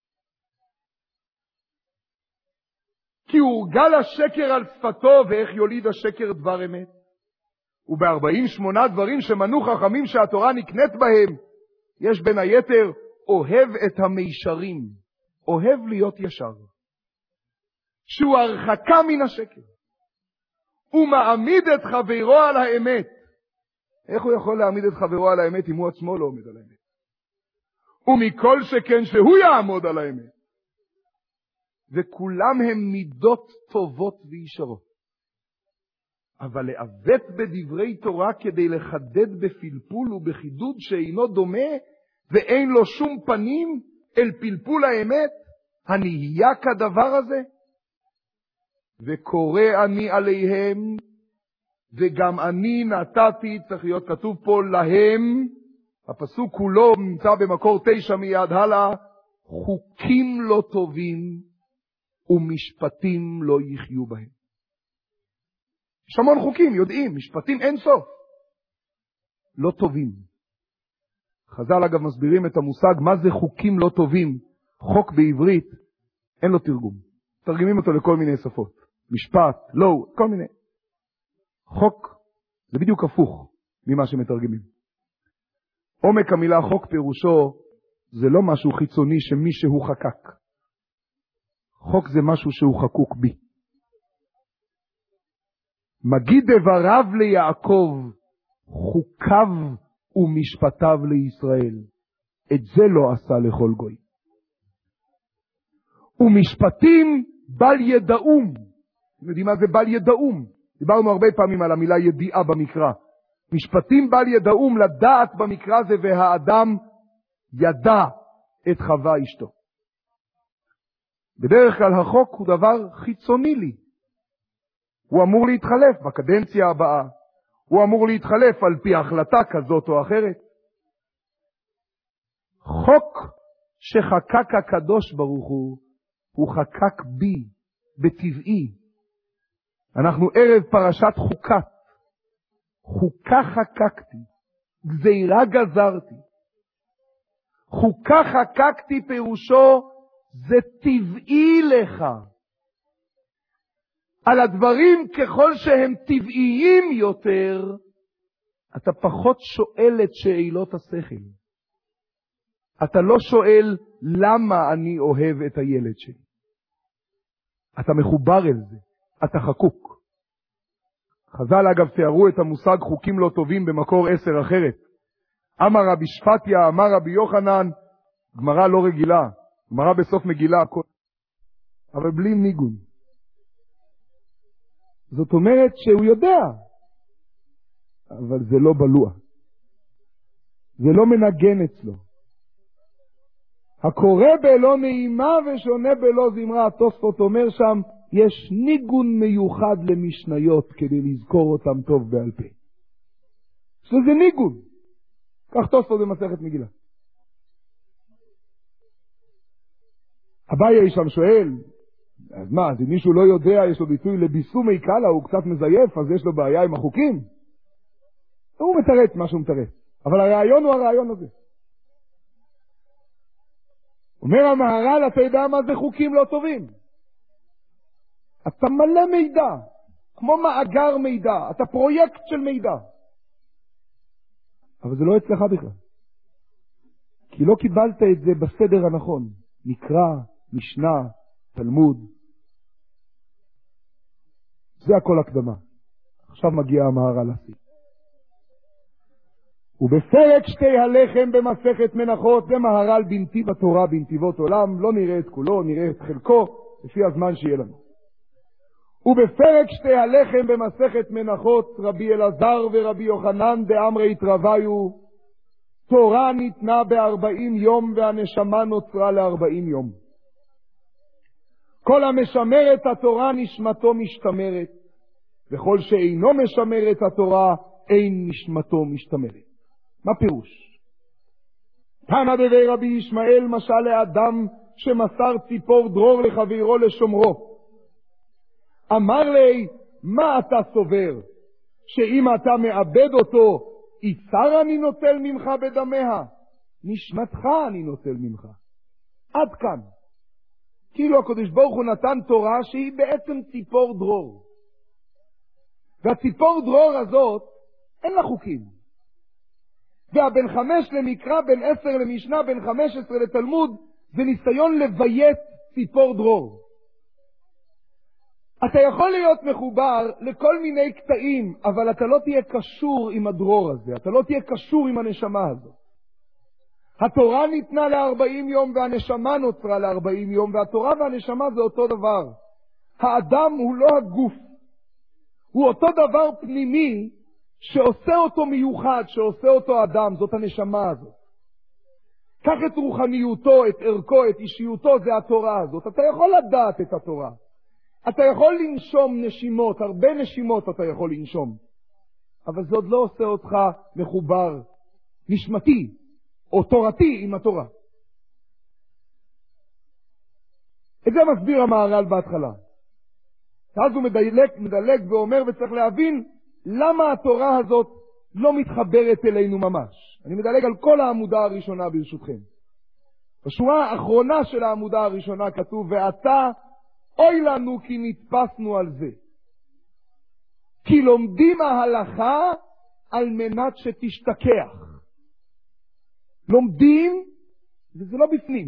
כי הורגל השקר על שפתו, ואיך יוליד השקר דבר אמת. וב-48 דברים שמנו חכמים שהתורה נקנית בהם, יש בין היתר אוהב את המישרים, אוהב להיות ישר, שהוא הרחקה מן השקר, הוא מעמיד את חברו על האמת. איך הוא יכול להעמיד את חברו על האמת אם הוא עצמו לא עומד על האמת? ומכל שכן שהוא יעמוד על האמת. וכולם הם מידות טובות וישרות. אבל לעוות בדברי תורה כדי לחדד בפלפול ובחידוד שאינו דומה ואין לו שום פנים אל פלפול האמת, הנהיה כדבר הזה. וקורא אני עליהם, וגם אני נתתי, צריך להיות כתוב פה להם, הפסוק כולו נמצא במקור 9 מיד הלאה, חוקים לא טובים ומשפטים לא יחיו בהם. יש המון חוקים, יודעים, משפטים אין סוף. לא טובים. חז"ל אגב מסבירים את המושג, מה זה חוקים לא טובים? חוק בעברית, אין לו תרגום. תרגמים אותו לכל מיני שפות. משפט, לא, כל מיני. חוק, זה בדיוק הפוך ממה שמתרגמים. עומק המילה חוק פירושו, זה לא משהו חיצוני שמישהו חקק. חוק זה משהו שהוא חקוק בי. מגיד דבריו ליעקב, חוקיו ומשפטיו לישראל. את זה לא עשה לכל גוי. ומשפטים בל ידעום. אתם יודעים מה זה בל ידעום? דיברנו הרבה פעמים על המילה ידיעה במקרא. משפטים בל ידעום, לדעת במקרא זה והאדם ידע את חווה אשתו. בדרך כלל החוק הוא דבר חיצוני לי. הוא אמור להתחלף בקדנציה הבאה. הוא אמור להתחלף על פי החלטה כזאת או אחרת. חוק שחקק הקדוש ברוך הוא חקק בי, בטבעי. אנחנו ערב פרשת חוקת. חוקה חקקתי, גזירה גזרתי, חוקה חקקתי פירושו, זה טבעי לך. על הדברים ככל שהם טבעיים יותר, אתה פחות שואל את שאלות השכל. אתה לא שואל למה אני אוהב את הילד שלי. אתה מחובר אל זה, אתה חקוק. חז"ל אגב תיארו את המושג חוקים לא טובים במקור 10 אחרת. אמר רבי שפטיה, אמר רבי יוחנן, גמרא לא רגילה, גמרא בסוף מגילה, אבל בלי ניגון. זאת אומרת שהוא יודע, אבל זה לא בלוע. זה לא מנגן אצלו. הקורא בלא נעימה ושונה בלא זמרה. התוספות אומר שם, יש ניגון מיוחד למשניות כדי לזכור אותם טוב בעל פה. שזה ניגון. כך תוספות במסכת מגילה. אביי שם שואל, אז מה, אם מישהו לא יודע, יש לו ביטוי לביסומי קלה, הוא קצת מזייף, אז יש לו בעיה עם החוקים? הוא מתרץ מה שהוא מתרץ. אבל הרעיון הוא הרעיון הזה. אומר המהר"ל, אתה יודע מה זה חוקים לא טובים? אתה מלא מידע, כמו מאגר מידע, אתה פרויקט של מידע. אבל זה לא אצלך בכלל. כי לא קיבלת את זה בסדר הנכון. מקרא, משנה, תלמוד. זה הכל הקדמה. עכשיו מגיע המהר"ל לסוף. ובפרק שתי הלחם במסכת מנחות, זה מהר"ל בנתיב התורה בנתיבות עולם, לא נראה את כולו, נראה את חלקו, לפי הזמן שיהיה לנו. ובפרק שתי הלחם במסכת מנחות, רבי אלעזר ורבי יוחנן דאמרי התרוויו, תורה ניתנה ב40 יום והנשמה נוצרה ל40 יום. כל המשמר את התורה נשמתו משתמרת, וכל שאינו משמר את התורה אין נשמתו משתמרת. מה פירוש? תנא דבי רבי ישמעאל משל לאדם שמסר ציפור דרור לחברו לשומרו. אמר לי, מה אתה סובר? שאם אתה מאבד אותו, יצר אני נוטל ממך בדמיה? נשמתך אני נוטל ממך. עד כאן. כאילו הקדוש ברוך הוא נתן תורה שהיא בעצם ציפור דרור. והציפור דרור הזאת, אין לה חוקים. והבן 5 למקרא, בן 10 למשנה, בן 15 לתלמוד, זה ניסיון לביית ציפור דרור. אתה יכול להיות מחובר לכל מיני קטעים, אבל אתה לא תהיה קשור עם הדרור הזה, אתה לא תהיה קשור עם הנשמה הזאת. התורה ניתנה ל40 יום והנשמה נוצרה ל40 יום, והתורה והנשמה זה אותו דבר. האדם הוא לא הגוף, הוא אותו דבר פנימי שעושה אותו מיוחד, שעושה אותו אדם, זאת הנשמה הזאת. קח את רוחניותו, את ערכו, את אישיותו, זה התורה הזאת. אתה יכול לדעת את התורה. אתה יכול לנשום נשימות, הרבה נשימות אתה יכול לנשום. אבל זה עוד לא עושה אותך מחובר נשמתי או תורתי עם התורה. את זה מסביר המהר"ל בהתחלה. אז הוא מדלג ואומר, וצריך להבין למה התורה הזאת לא מתחברת אלינו ממש. אני מדלג על כל העמודה הראשונה ברשותכם. בשורה האחרונה של העמודה הראשונה כתוב, ועתה אוי לנו כי נתפסנו על זה. כי לומדים ההלכה על מנת שתשתכח. לומדים, וזה לא בפנים.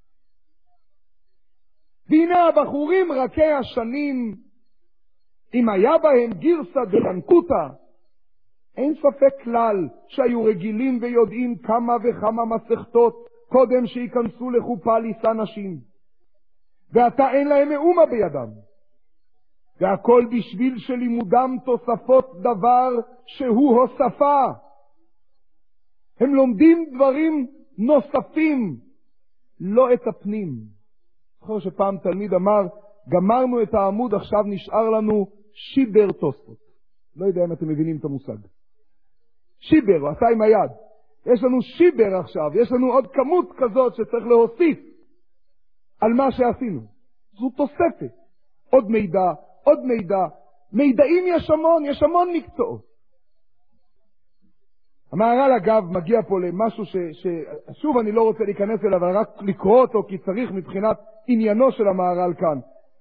והנה הבחורים רקי השנים, אם היה בהם גירסא דלנקותא, אין ספק כלל שהיו רגילים ויודעים כמה וכמה מסכתות קודם שיכנסו לחופה לישא נשים. ועתה אין להם מאומה בידם. והכל בשביל שלימודם תוספות דבר שהוא הוספה. הם לומדים דברים נוספים, לא את הפנים. זוכר שפעם תלמיד אמר, גמרנו את העמוד, עכשיו נשאר לנו שיבר תוספות. לא יודע אם אתם מבינים את המושג. שיבר, הוא עשה עם היד. יש לנו שיבר עכשיו, יש לנו עוד כמות כזאת שצריך להוסיף על מה שעשינו. זו תוספת. עוד מידע, עוד מידע. מידעים יש המון מקצועות. המהר"ל אגב מגיע פה למשהו ששוב אני לא רוצה להיכנס אליו, אבל רק לקרוא אותו כי צריך מבחינת עניינו של המהר"ל כאן.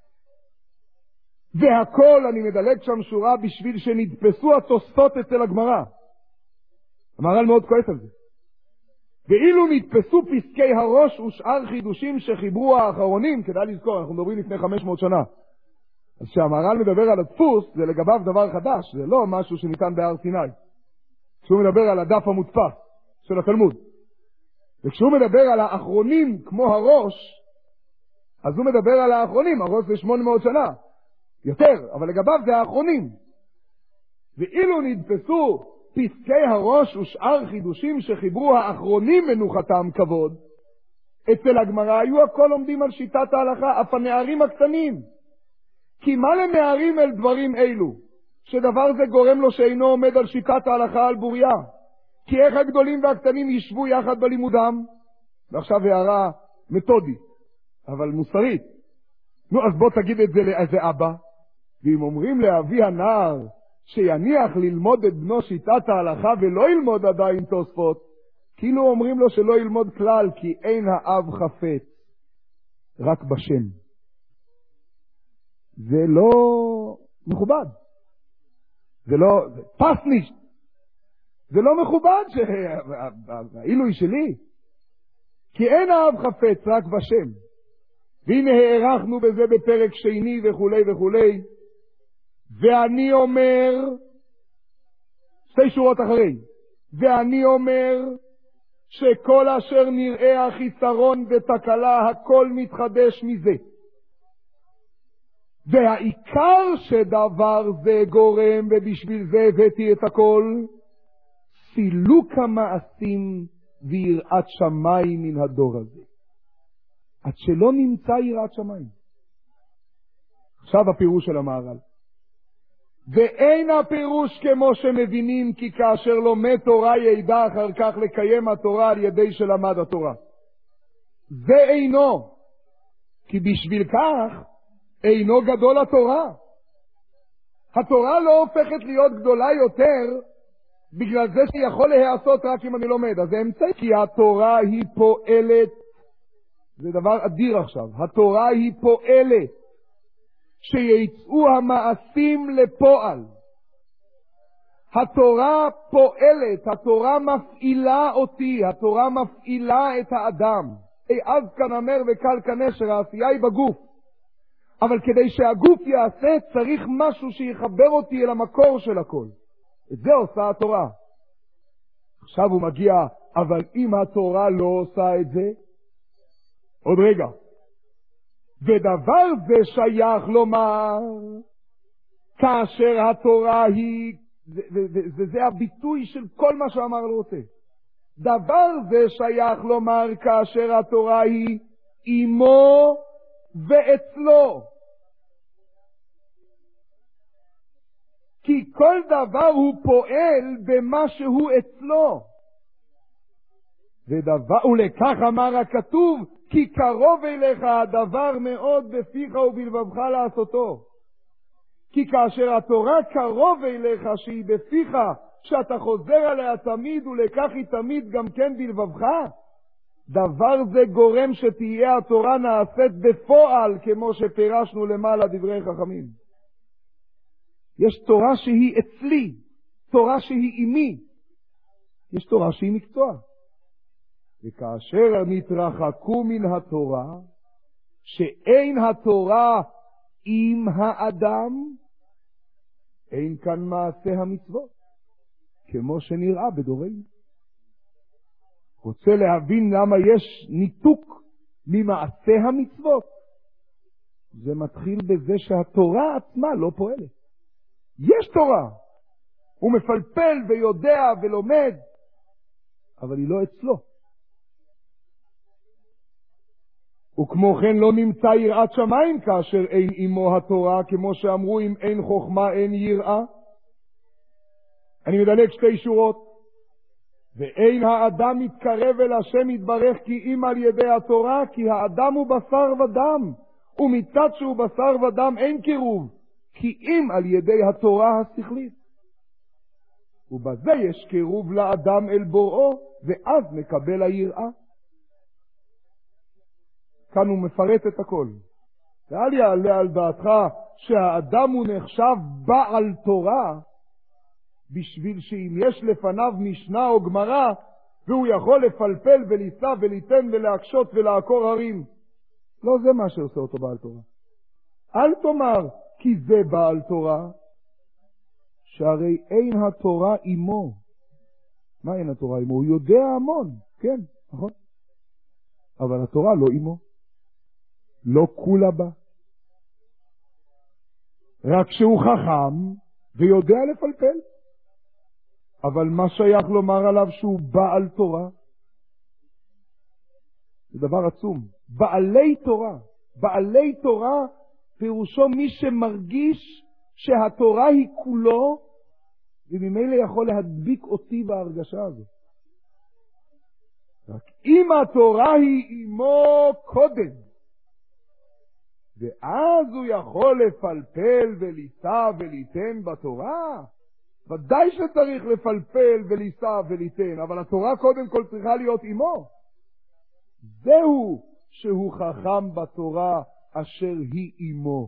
והכל אני מדלג שם שורה בשביל שנדפסו התוספות אצל הגמרא. המהר"ל מאוד כועס על זה. ואילו נדפסו פסקי הראש ושאר חידושים שחיברו האחרונים, כדאי לזכור, אנחנו מדברים לפני 500 שנה. אז כשהמהר"ל מדבר על הדפוס, זה לגביו דבר חדש, זה לא משהו שניתן בהר סיני. כשהוא מדבר על הדף המודפס של התלמוד. וכשהוא מדבר על האחרונים כמו הראש, אז הוא מדבר על האחרונים, הראש זה 800 שנה. יותר, אבל לגביו זה האחרונים. ואילו נדפסו פסקי הראש ושאר חידושים שחיברו האחרונים מנוחתם כבוד, אצל הגמרא היו הכל עומדים על שיטת ההלכה, אף הנערים הקטנים. כי מה לנערים אל דברים אלו? שדבר זה גורם לו שאינו עומד על שיטת ההלכה על בוריה. כי איך הגדולים והקטנים ישבו יחד בלימודם? ועכשיו הערה מתודית, אבל מוסרית. נו, אז בוא תגיד את זה לאיזה אבא. ואם אומרים לאבי הנער שיניח ללמוד את בנו שיטת ההלכה ולא ילמוד עדיין תוספות, כאילו אומרים לו שלא ילמוד כלל, כי אין האב חפץ, רק בשם. זה לא מכובד. זה לא, זה פסנישט. זה לא מכובד שהעילוי שלי. כי אין האב חפץ, רק בשם. והנה הערכנו בזה בפרק שני וכולי וכולי. ואני אומר, שתי שורות אחרי, ואני אומר שכל אשר נראה החיסרון ותקלה, הכל מתחדש מזה. והעיקר שדבר זה גורם, ובשביל זה הבאתי את הכל, סילוק המעשים ויראת שמיים מן הדור הזה. עד שלא נמצא יראת שמיים. עכשיו הפירוש של המהר"ל. ואין הפירוש כמו שמבינים, כי כאשר לומד תורה ידע אחר כך לקיים התורה על ידי שלמד התורה. זה אינו, כי בשביל כך אינו גדול התורה. התורה לא הופכת להיות גדולה יותר בגלל זה שיכול להיעשות רק אם אני לומד. אז זה אמצעי, כי התורה היא פועלת, זה דבר אדיר עכשיו, התורה היא פועלת שיצאו המעשים לפועל. התורה פועלת, התורה מפעילה אותי, התורה מפעילה את האדם. אז כאן אמר וקל כנשר, העשייה היא בגוף. אבל כדי שהגוף יעשה צריך משהו שיחבר אותי אל המקור של הכל. את זה עושה התורה. עכשיו הוא מגיע, אבל אם התורה לא עושה את זה, עוד רגע. ודבר זה שייך לומר, כאשר התורה היא, וזה הביטוי של כל מה שאמר לו רוצה. דבר זה שייך לומר כאשר התורה היא עמו ואצלו. כי כל דבר הוא פועל במה שהוא אצלו. ולכך אמר הכתוב, כי קרוב אליך הדבר מאוד בפיך ובלבבך לעשותו. כי כאשר התורה קרוב אליך שהיא בפיך, שאתה חוזר עליה תמיד ולכך היא תמיד גם כן בלבבך, דבר זה גורם שתהיה התורה נעשית בפועל, כמו שפירשנו למעלה דברי חכמים. יש תורה שהיא אצלי, תורה שהיא עימי, יש תורה שהיא מקצוע. וכאשר נתרחקו מן התורה, שאין התורה עם האדם, אין כאן מעשה המצוות, כמו שנראה בדורנו. רוצה להבין למה יש ניתוק ממעשה המצוות? זה מתחיל בזה שהתורה עצמה לא פועלת. יש תורה, הוא מפלפל ויודע ולומד, אבל היא לא אצלו. וכמו כן לא נמצא יראת שמיים כאשר אין עמו התורה, כמו שאמרו אם אין חוכמה אין יראה. אני מדלג שתי שורות. ואין האדם מתקרב אל השם יתברך כי אם על ידי התורה, כי האדם הוא בשר ודם, ומצד שהוא בשר ודם אין קירוב, כי אם על ידי התורה השכלית. ובזה יש קירוב לאדם אל בוראו, ואז מקבל היראה. כאן הוא מפרט את הכל. ואל יעלה על דעתך שהאדם הוא נחשב בעל תורה, בשביל שאם יש לפניו משנה או גמרא, והוא יכול לפלפל וליסה וליתן ולהקשות ולעקור הרים. לא זה מה שעושה אותו בעל תורה. אל תאמר כי זה בעל תורה, שהרי אין התורה עמו. מה אין התורה עמו? הוא יודע המון, כן, נכון? אבל התורה לא עמו. לא כולה בה. רק שהוא חכם ויודע לפלפל. אבל מה שייך לומר עליו שהוא בעל תורה? זה דבר עצום. בעלי תורה. בעלי תורה פירושו מי שמרגיש שהתורה היא כולו, וממילא יכול להדביק אותי בהרגשה הזאת. רק אם התורה היא עמו קודם, ואז הוא יכול לפלפל וליסה וליתן בתורה, ודאי שצריך לפלפל וליסה וליתן, אבל התורה קודם כל צריכה להיות עמו. זהו שהוא חכם בתורה אשר היא עמו.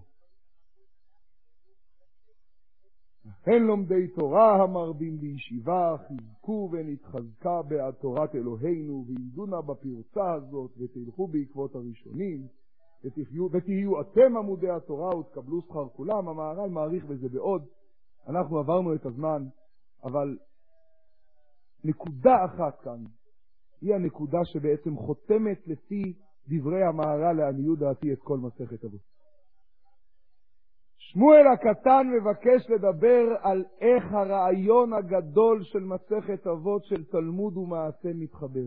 לכן לומדי תורה המרבים בישיבה חיזקו ונתחזקה בעד תורת אלוהינו, ועמדונה בפרצה הזאת ותלכו בעקבות הראשונים, ותהיו אתם עמודי התורה ותקבלו שכר כולם. המהר"ל מעריך בזה בעוד. אנחנו עברנו את הזמן, אבל נקודה אחת כאן היא הנקודה שבעצם חותמת לפי דברי המהר"ל לעניות דעתי את כל מסכת אבות. שמואל הקטן מבקש לדבר על איך הרעיון הגדול של מסכת אבות של תלמוד ומעשה מתחבר.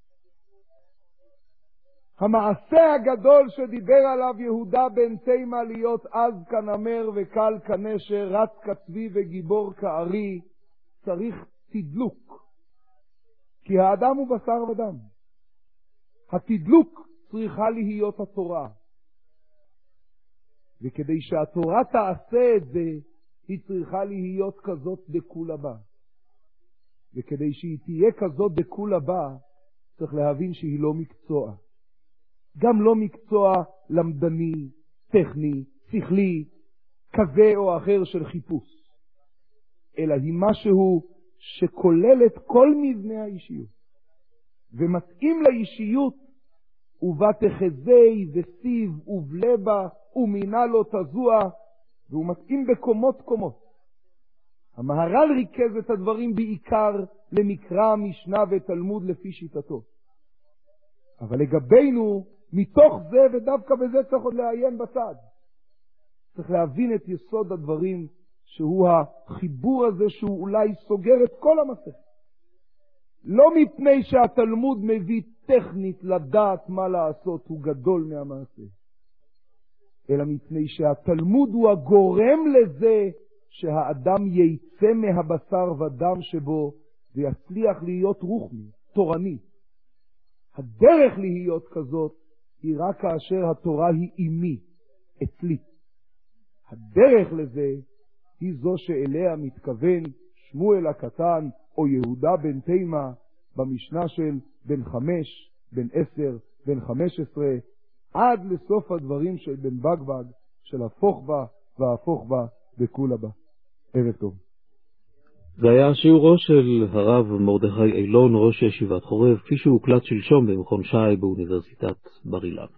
המעשה הגדול שדיבר עליו יהודה בן תימה להיות עז כנמר וקל כנשר, רץ כצבי וגיבור כארי, צריך תדלוק. כי האדם הוא בשר ודם. התדלוק צריכה להיות התורה. וכדי שהתורה תעשה את זה, היא צריכה להיות כזאת דכולה בה. וכדי שהיא תהיה כזאת דכולה בה, צריך להבין שהיא לא מקצוע. גם לא מקצוע למדני, טכני, שכלי, כזה או אחר של חיפוש. אלא היא משהו שכולל את כל מבנה האישיות. ומתאים לאישיות, ובה תחזי וסיב ובלבה ומינה לא תזוע, והוא מתאים בקומות קומות. המהר"ל ריכז את הדברים בעיקר למקרא, משנה ותלמוד לפי שיטתו. אבל לגבינו, מתוך זה, ודווקא בזה צריך עוד לעיין בצד, צריך להבין את יסוד הדברים, שהוא החיבור הזה שהוא אולי סוגר את כל המסכת. לא מפני שהתלמוד מביא טכנית לדעת מה לעשות, הוא גדול מהמעשה, אלא מפני שהתלמוד הוא הגורם לזה שהאדם ייצא מהבשר ודם שבו ויצליח להיות רוחני, תורני. הדרך להיות כזאת היא רק כאשר התורה היא עימי, אצלי. הדרך לזה היא זו שאליה מתכוון שמואל הקטן או יהודה בן תימה במשנה של בן 5, בן 10, בן 15, עד לסוף הדברים של בן בגבג, של הפוך בה והפוך בה וכולה בה. ערב טוב. זה היה שיעורו של הרב מרדכי אילון, ראש ישיבת חורב, כפי שהוקלט שלשום במכון שי באוניברסיטת בר אילן.